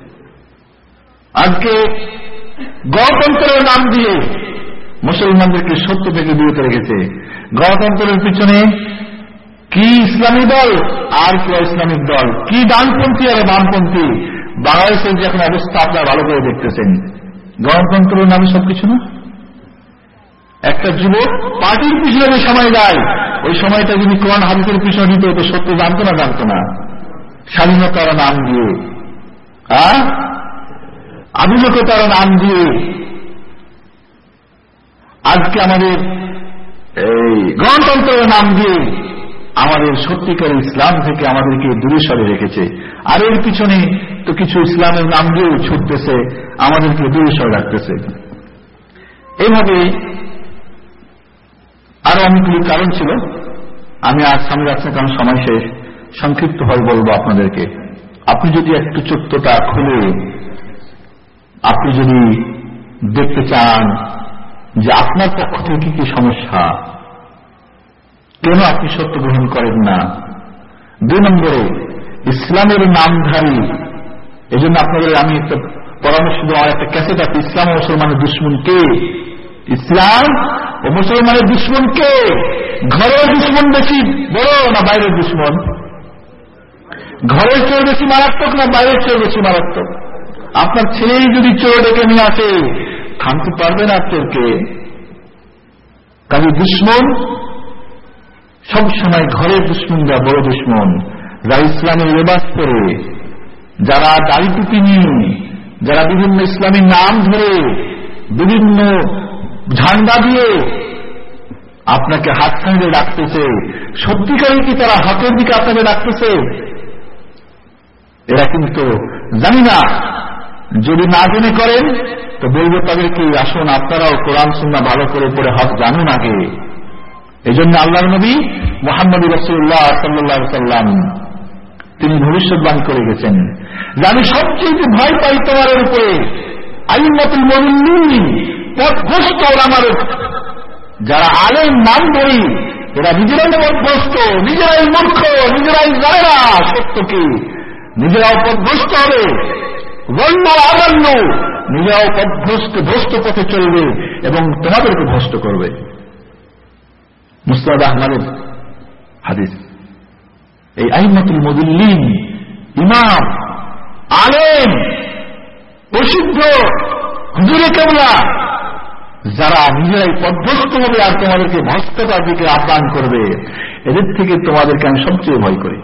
আজকে গণতন্ত্রের নাম দিয়ে মুসলমানদেরকে সত্য থেকে বিরত রেখেছে। গণতন্ত্রের পিছনে কি ইসলামী দল আর কি ইসলামিক দল, কি ডানপন্থী আর বামপন্থী। বাংলাদেশের যে এখন অবস্থা আপনারা ভালো করে দেখতেছেন, গণতন্ত্রের নামে সবকিছু না। একটা যুবক পার্টির পিছনে যে সময় যায়, ওই সময়টা যদি কোরআন হাদিসের পিছনে দিত, তো সত্য জানতো না, জানতো না। স্বাধীনতার নাম দিয়ে, আর আধুনিকতার নাম দিয়ে আজকে আমাদের এই গণতন্ত্রের নাম দিয়ে আমাদের সত্যিকার ইসলাম থেকে আমাদেরকে দূরে সরে রেখেছে। আর এর পিছনে তো কিছু ইসলামের নাম দিয়েও ছুটতেছে, আমাদেরকে দূরে সরে রাখতেছে। এইভাবে আরো অনেকগুলি কারণ ছিল, আমি আজ সামনে রাখছি কারণ সময় শেষ, সংক্ষিপ্ত হয়ে বলবো আপনাদেরকে। আপনি যদি একটু চোখটা খুলে আপনি যদি দেখতে চান যে আপনার পক্ষ থেকে কি কি সমস্যা, কেন আপনি সত্য গ্রহণ করেন না। দুই নম্বরে ইসলামের নামধারী, এই জন্য আপনাদের আমি একটা পরামর্শ দেওয়ার একটা ক্যাসেট আছে, ইসলাম ও মুসলমানের দুশ্মন কে, ইসলাম ও মুসলমানের দুশ্মন কে, ঘরের দুশ্মন বেশি বড় না বাইরের দুশ্মন, ঘরের চেয়ে বেশি মারাত্মক না বাইরের চেয়ে বেশি মারাত্মক। আপনার ছেলেই যদি চোর ডেকে নিয়ে আসে, থামতে পারবে না চোরকে। কাজে দুশ্মন সবসময় ঘরের দুশ্মনরা বড় দুশ্মন। যারা ইসলামের লেবাস পরে, যারা দাড়ি টুপি নিয়ে, যারা বিভিন্ন ইসলামী নাম ধরে বিভিন্ন ঝান্ডা দিয়ে আপনাকে হাত সামনে রাখতেছে, সত্যিকারই কি তারা হাতের দিকে আপনাকে রাখতেছে? এরা কিন্তু জানি না, যদি না জেনে করেন তো বলবো তাদেরকে আসুন আপনারাও কোরআন সুন্নাহ ভালো করে পড়ে হক জানুন আগে। এই জন্য আল্লাহর নবী মুহাম্মদ রাসূলুল্লাহ সাল্লাল্লাহু আলাইহি সাল্লাম তিনি ভবিষ্যৎবাণী করে গেছেন যে আমি সবচেয়ে ভয় পাই তোমার উপরে আইম্মাতুল মুমিনিন, পথভ্রষ্ট আমার যারা আলেম নামধারী, এরা নিজেরাই পথভ্রষ্ট, নিজেরাই মূর্খ, নিজেরাই জানে না সত্যকে, নিজেরাও পথভ্রষ্ট হবে, বন্য আগান্য, নিজেরাও পথভ্রষ্ট ভ্রষ্ট পথে চলবে এবং তোমাদেরকে ভ্রষ্ট করবে। মুসনাদ আহমদের হাদিস। এই আইম্মাতুল মুদিল্লিন, ইমাম, আলেম, প্রসিদ্ধ হুজুরে কেবলা, যারা নিজেরাই পথভ্রষ্ট হবে আর তোমাদেরকে ভ্রষ্টতার দিকে আহ্বান করবে, এদের থেকে তোমাদেরকে আমি সবচেয়ে ভয় করি।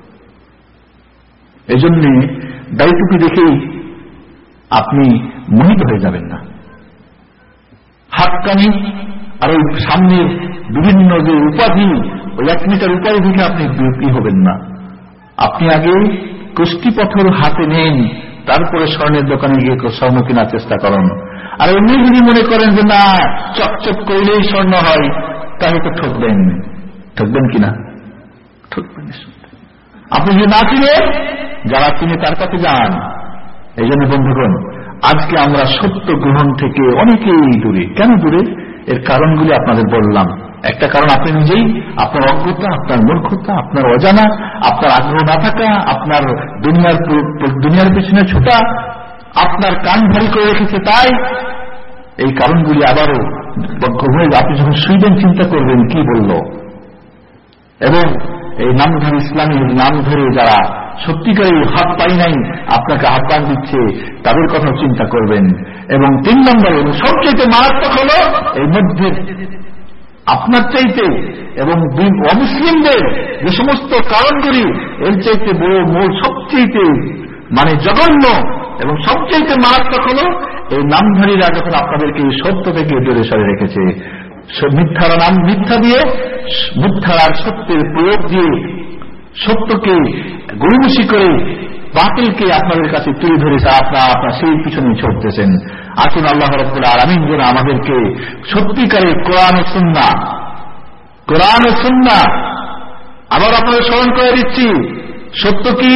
এই জন্যে দায়িত্বটি দেখেই আপনি মোহিত হয়ে যাবেন না। হাতকানি আর ওই সামনের বিভিন্ন যে উপাধি, ওই এক মিটার উপাধি থেকে আপনি বিরক্তি হবেন না। আপনি আগে কুষ্টি পাথর হাতে নেন, তারপরে স্বর্ণের দোকানে গিয়ে স্বর্ণ কেনার চেষ্টা করুন। আর এমনি যদি মনে করেন যে না চকচক করলেই স্বর্ণ হয়, তাহলে তো ঠকবেন। ঠকবেন কিনা? ঠকবেন। আপনি যদি না চিনেন, যারা চিনে তার কাছে যান। এই জন্য বন্ধুগণ, আজকে আমরা সত্য গ্রহণ থেকে অনেকেই দূরে। কেন দূরে? এর কারণগুলি আপনাদের বললাম। একটা কারণ আপনি নিজেই, আপনার অজ্ঞতা, আপনার মূর্খতা, আপনার অজানা, আপনার আগ্রহ না থাকা, আপনার দুনিয়ার দুনিয়ার পিছনে ছোটা, আপনার কান ভারী করে রেখেছে তাই। এই কারণগুলি আবারও হয়ে আপনি যখন শুইবেন চিন্তা করবেন কি বলল। এবং এই নামধারী ইসলামী নাম ধরে যারা সত্যিকারই হাত পাই নাই আপনাকে আহ্বান দিচ্ছে, তাদের কথা চিন্তা করবেন। এবং তিন নম্বরে সবচেয়ে মারাত্মক হল এর মধ্যে আপনার চাইতে এবং অমুসলিমদের যে সমস্ত কারণগুলি, এর চাইতে বড় মূল সবচেয়ে মানে জঘন্য এবং সবচেয়ে মারাত্মক হল এই নামধারীরা যখন আপনাদেরকে সত্য থেকে দূরে সরে রেখেছে, মিথ্যার নাম মিথ্যা দিয়ে, মিথ্যার আর সত্যের প্রয়োগ দিয়ে সত্যকে গরিমসি করে বাতিলকে আপনাদের কাছে তুলে ধরেছে, আপনারা আপনার সেই পিছনে ছড়তেছেন। আসুন আল্লাহ রাব্বুল আলামিন যেন আমাদেরকে সত্যিকারে কোরআন ও সুন্নাহ, কোরআন ও সুন্নাহ আবার আপনাদের স্মরণ করে দিচ্ছি, সত্য কি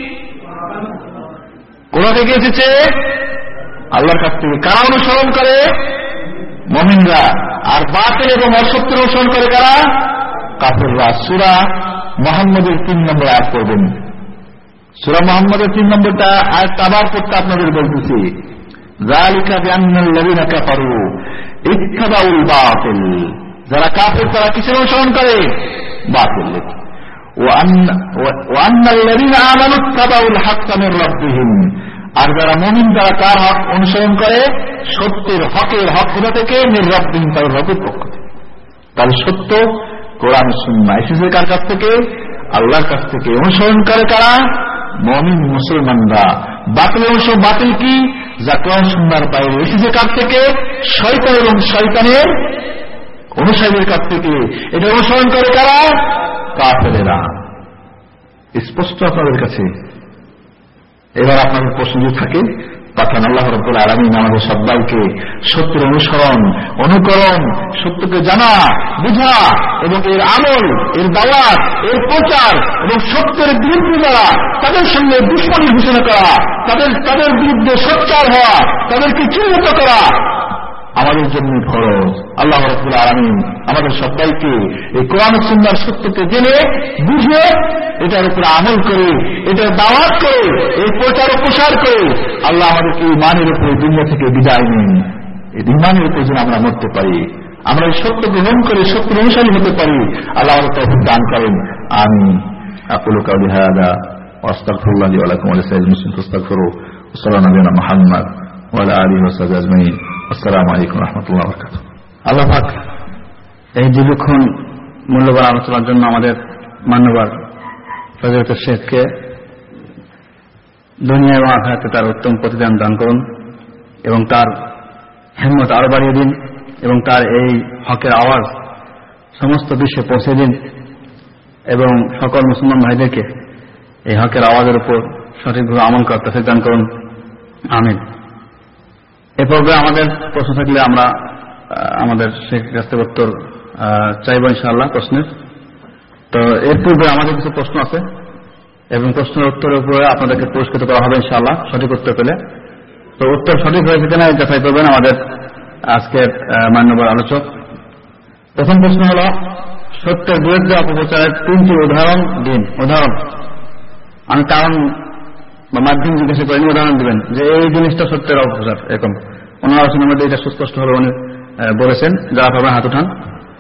কোথা থেকে এসেছে? আল্লাহর কাছ থেকে। কারা অনুসরণ করে? মুমিনরা। আর বাতিল এবং অসত্য অনুসরণ করে কারা? কাফেররা। সূরা মুহাম্মদের তিন নম্বর আয়াত পড়বেন। সূরা মুহাম্মদের তিন নম্বরটা আয়াত আবার পড়তে আপনাদের বলতেছি, যালিকা বিআন্নাল্লাযীনা কাফারু ইত্তাবাউল বাতিল। যারা কাফের তারা কিসের অনুসরণ করে? বাতিল। ওয়া আন্নাল্লাযীনা আমানু ইত্তাবাউল হাক্কা মির রাব্বিহিম। আর যারা মুমিন তারা কার হক অনুসরণ করে? সত্যের, হকের। হক কোথা থেকে? মির রাব্বিহিম, তার রবের পক্ষ থেকে। তাহলে সত্য কোরআন সুন্নাহ এসেছে কার কাছ থেকে? আল্লাহর কাছ থেকে। অনুসরণ করে কারা? মুমিন মুসলমানরা। বাতিল অনুসরণ, বাতিল কি? যা কোরআন সুন্নাহর বাইরে এসেছে কার থেকে? শয়তান এবং শয়তানের অনুসারীদের কাছ থেকে। এটা অনুসরণ করে কারা? কাফেরেরা। স্পষ্ট আপনাদের কাছে। এবার আপনাদের প্রশ্ন যদি থাকে, পাঠান আল্লাহ রাব্বুল আলামিন আমাদের সবাইকে সত্যের অনুসরণ, অনুকরণ, সত্যকে জানা, বুঝা এবং এর আমল, এর দাওয়াত, এর প্রচার এবং সত্যের বিরুদ্ধে যারা তাদের সঙ্গে দুশমনী ঘোষণা করা, তাদের তাদের বিরুদ্ধে সোচ্চার হওয়া, তাদেরকে চিহ্নিত করা আমাদের জন্য ফরজ। আল্লাহ রাব্বুল আলামিন আমাদের সবাইকে এই কোরআন ও সুন্নাহর সত্যকে জেনে বুঝে এটার উপর আমল করে, এটার দাওয়াত করে, এই প্রচার ও প্রসার করে আল্লাহ আমাদেরকে ঈমানের উপরে দুনিয়া থেকে বিদায় নেন। এই ঈমানের উপর যেন আমরা মরতে পারি, আমরা এই সত্য গ্রহণ করে সত্য অনুসারী হতে পারি। আল্লাহ আমাদের তৌফিক দান করেন। আমিন। আকুলু কাউলি হাযা ওয়া আস্তাগফিরুল্লাহ লি ওয়া লাকুম ওয়া লিসাইরিল মুসলিমিন ফাস্তাগফিরুহু ওয়া সাল্লাল্লাহু আলা মুহাম্মদ ওয়া আলা আলিহি ওয়া সাহবিহি আজমাইন। আসসালামু আলাইকুম ওয়া রাহমাতুল্লাহি ওয়া বারাকাতুহু। আল্লাহ পাক এই দীর্ঘক্ষণ মূল্যবান আলোচনার জন্য আমাদের মান্যবর ফজলতুল শেখকে দুনিয়া এবং আখিরাতে তার উত্তম প্রতিদান দান করুন এবং তার হিম্মত আরো বাড়িয়ে দিন এবং তার এই হকের আওয়াজ সমস্ত বিশ্বে পৌঁছে দিন এবং সকল মুসলমান ভাইদেরকে এই হকের আওয়াজের উপর সঠিকভাবে আমল করার তৌফিক দান করুন। আমিন। এ পর্বে আমাদের প্রশ্ন থাকলে আমরা আমাদের শেখের কাছ থেকে উত্তর চাইব ইনশাআল্লাহ প্রশ্নের। তো এর পূর্বে আমাদের কিছু প্রশ্ন আছে এবং প্রশ্নের উত্তরের উপরে আপনাদেরকে পুরস্কৃত করা হবে ইনশাআল্লাহ সঠিক উত্তর পেলে। তো উত্তর সঠিক হয়েছে কিনা যাচাই করবেন আমাদের আজকের মান্যবর আলোচক। প্রথম প্রশ্ন হল, সত্যের বিরুদ্ধে অপপ্রচারের তিনটি উদাহরণ দিন। উদাহরণ আমি কারণ বা মাধ্যম জিজ্ঞাসা করেনি, উদাহরণ দিবেন যে এই জিনিসটা সত্যের অপপ্রচার। এরকম অন্য আলোচনার মধ্যে এটা সুস্পষ্ট হবে উনি বলেছেন। যারা পাবেন হাত উঠান।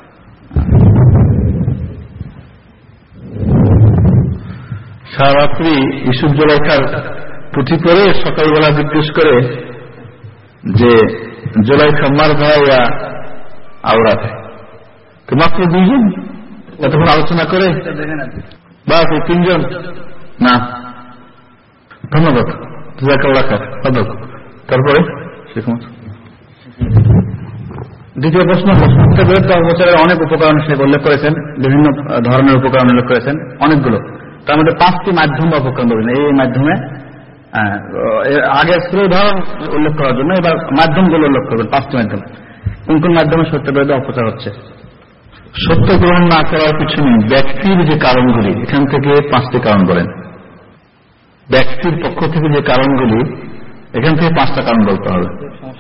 সারারাত্রি ইউসুফ জুলাইখার পুঁথি পড়ে সকালবেলা জিজ্ঞেস করে যে জুলাইখা মার ভাইয়া আওরাত তো মাত্র দুইজন এতক্ষণ আলোচনা করে বাস এই তিনজন না। ধন্যবাদ। তারপরে দ্বিতীয় প্রশ্ন, সত্যের বিরুদ্ধে অপপ্রচারের অনেক উপকরণ সে উল্লেখ করেছেন, বিভিন্ন ধরনের উপকরণ উল্লেখ করেছেন অনেকগুলো। তার মধ্যে পাঁচটি মাধ্যম বা উপকরণ বলবেন। এই মাধ্যমে আগে ছিল উদাহরণ উল্লেখ করার জন্য, এবার মাধ্যমগুলো উল্লেখ করবেন। পাঁচটি মাধ্যম কোন কোন মাধ্যমে সত্যের বিরুদ্ধে অপপ্রচার হচ্ছে। সত্য গ্রহণ না করার পিছনে ব্যক্তির যে কারণগুলি, এখান থেকে পাঁচটি কারণ বলেন। ব্যক্তির পক্ষ থেকে যে কারণগুলি, এখান থেকে পাঁচটা কারণ বলতে হবে।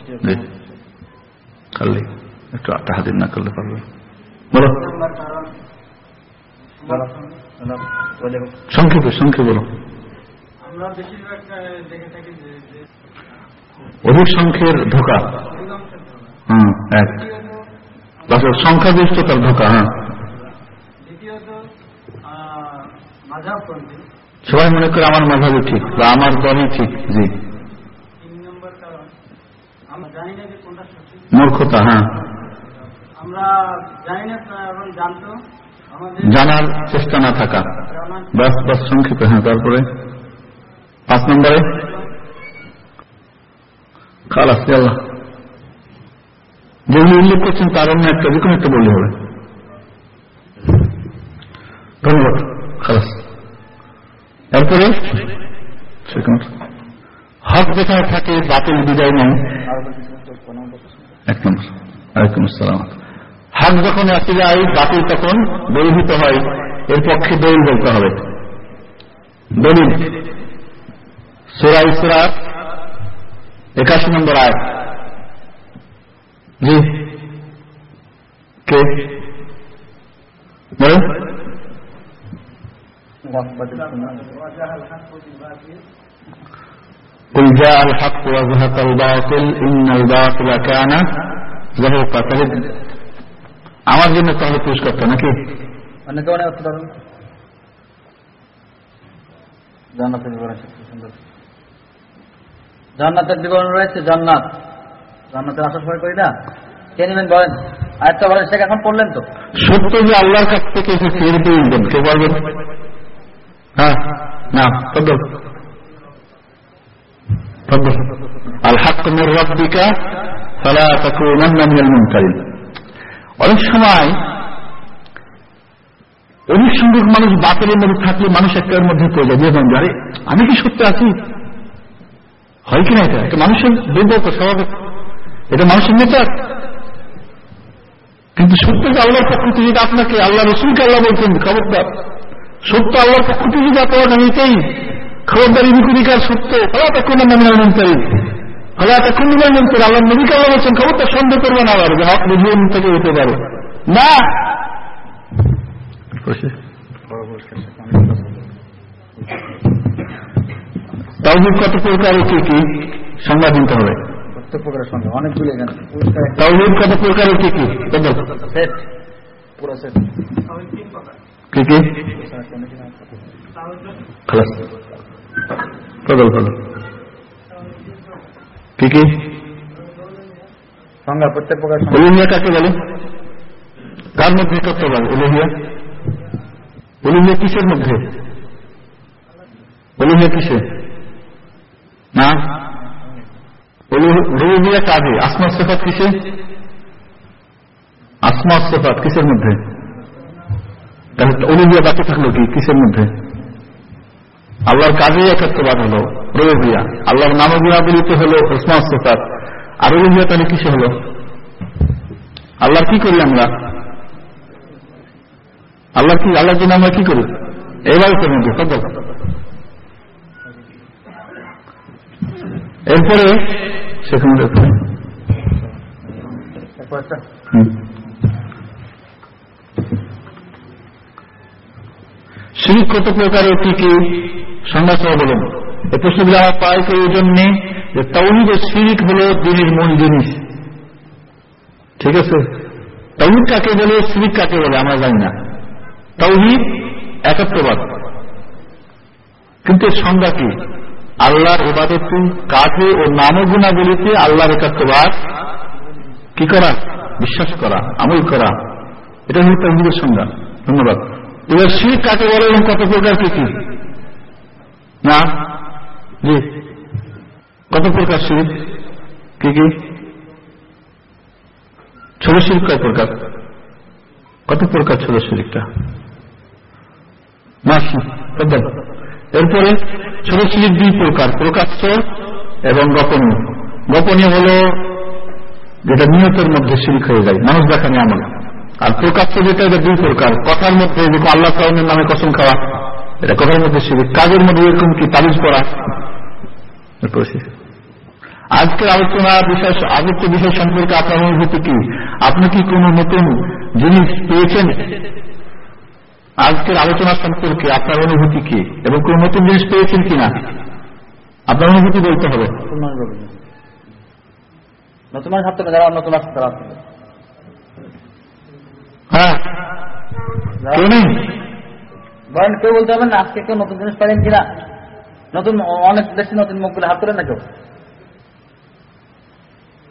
খালি একটু আটটা হাজির না করলে পারবে। বলো সংক্ষেপে সংক্ষেপে বলো। অধিক সংখ্যের ধোকা। হম এক সংখ্যাগরিষ্ঠতার ধোকা। হ্যাঁ সবাই মনে করে আমার মাঝাবি ঠিক বা আমার দলই ঠিক। জি মূর্খতা। হ্যাঁ জানার চেষ্টা না থাকা। বাস বাস সংক্ষেপে। হ্যাঁ তারপরে পাঁচ নম্বরে খালাস আল্লাহ যেগুলি উল্লেখ করছেন তার অন্য একটা যে কোনো একটা বললে হবে। ধন্যবাদ। খালাস। এরপরে হক যেখানে থাকে বাতিল বিদায় নেই। এক নম্বর। ওয়ালাইকুম আসসালাম। হক যখন আসে যায় বাতিল তখন দলিত হয়, এর পক্ষে দলিল বলতে হবে। দলিল সূরা ইসরা একাশি নম্বর আয়াত। জি কে বলেন। قل جاء الحق وزهق الباطل إن الباطل كان زهوقا। আমার জন্য তাহলে পুরস্কারটা নাকি অনেকে অনেক অর্থ পাবেন। জান্নাতের বিবরণ সুন্দর। জান্নাতের বিবরণ রয়েছে। জান্নাত জান্নাতের আশা সবাই করি না। কে নেবেন বলেন। আরেকটা বলেন। সে এখন পড়লেন তো সত্য যে আল্লাহর কাছ থেকে এসেছে এর প্রয়োজন কে বলবেন। হ্যাঁ না তদ্দল তদ্দল আল হক মির রাব্বিকা ফালা তাকুনান্না মিনাল মুমতারিন। অনেক সময় অনেক সংখ্যক মানুষ বাতিলের মধ্যে থাকলে মানুষ একটার মধ্যে পড়ে যায়, যে আরে আমি কি সত্যি আছি, হয় কিনা? এটা এটা মানুষের দুর্বল স্বভাবিক, এটা মানুষের নেচার। কিন্তু সত্য যে আল্লাহর পক্ষ থেকে, যদি আপনাকে আল্লাহ রসুলকে আল্লাহ বলছেন খবরদার, সত্য আল্লাহর পক্ষ থেকে যদি আপনার নিতেই খবরদারি নিকুরিকার সত্য ফলা তখন নামী ফলা তখন নিবন্ধন আল্লাহ নবীকে আল্লাহ বলছেন খবরদার সন্দেহ করবে না, আবার যে হক বুঝিয়ে থেকে হতে পারে না। তাওহীদ কত প্রকার, কি কি সংজ্ঞা দিতে হবে? অনেকগুলো তাওহীদ কত প্রকার, কি কি কি কি খালাস বদল বদল কি কি সংজ্ঞা প্রত্যেক প্রকার। উলুহিয়া কাকে বলে? কার মধ্যে করতে পারে উলুহিয়া? উলুহিয়া কিসের মধ্যে? উলুহিয়া কিসে না? রুবুবিয়্যাহ কাজে। আসমা সিফাত কিসে? আসমা সিফাত কিসের মধ্যে? তাহলে উলুহিয়া বাকি থাকলো কি কিসের মধ্যে? আল্লাহর কাজে একত্ববাদ হলো রুবুবিয়্যাহ, আল্লাহর নাম গুণাবলীতে হলো আসমা সিফাত, আর উলুহিয়া তাহলে কিসে হলো? আল্লাহর কি করি আমরা? আল্লাহর কি, আল্লাহর জন্য আমরা কি করি? ইবাদতের মধ্যে কত। এরপরে সেখানে শিরক কত প্রকারের, কি কি সংজ্ঞা সহ বলুন। এই প্রশ্নগুলো আমার পাই এই জন্যে যে তাওহীদ ও শিরক হল দ্বীনের মূল জিনিস। ঠিক আছে, তাওহীদ কাকে বলে, শিরক কাকে বলে আমরা জানি না। তাওহীদ একাত্মবাদ, কিন্তু এর সংজ্ঞা কি? আল্লাহর ইবাদত কাজে ও নামগুণাবলীতে আল্লাহর একাত্মবাদ কি করা, বিশ্বাস করা, আমল করা, এটা হল তাওহীদের সংজ্ঞা। ধন্যবাদ। এবার শিরক কাকে বলে এবং কত প্রকার, কি কি না? জি, কত প্রকার শিরক, কি কি? ছোট শিরক কয় প্রকার? কত প্রকার ছোট শিরকটা? মাসি। এরপরে ছোট শিরক দুই প্রকার, প্রকাশ্য এবং গোপনীয়। গোপনীয় হল যেটা নিয়তের মধ্যে শিরক হয়ে যায়, মানুষ দেখানি আমল। আর প্রকাশ্য যেটা, এটা দুই প্রকার, কথার মধ্যে যেরকম আল্লাহ তাআলার নামে কসম খাওয়া, এটা কথার মধ্যে শিরক। কাজের মধ্যে এরকম কি তাবিজ করা। আজকের আলোচনার বিষয়, আলোচ্য বিষয় সম্পর্কে আপনার অনুভূতি কি? আপনি কি কোন নতুন জিনিস পেয়েছেন? আজকের আলোচনা সম্পর্কে আপনার অনুভূতি কি এবং কোন নতুন জিনিস পেয়েছেন কিনা আপনার অনুভূতি বলতে হবে। নতুন মানুষ ভাবতে হবে, যারা নতুন আসতে তারা হ্যাঁ কেউ নেই বলেন, কেউ বলতে হবে না আজকে কেউ নতুন জিনিস পাইলেন কিনা? নতুন অনেক দেশে নতুন মুখগুলো হাত তোলেন না কেউ?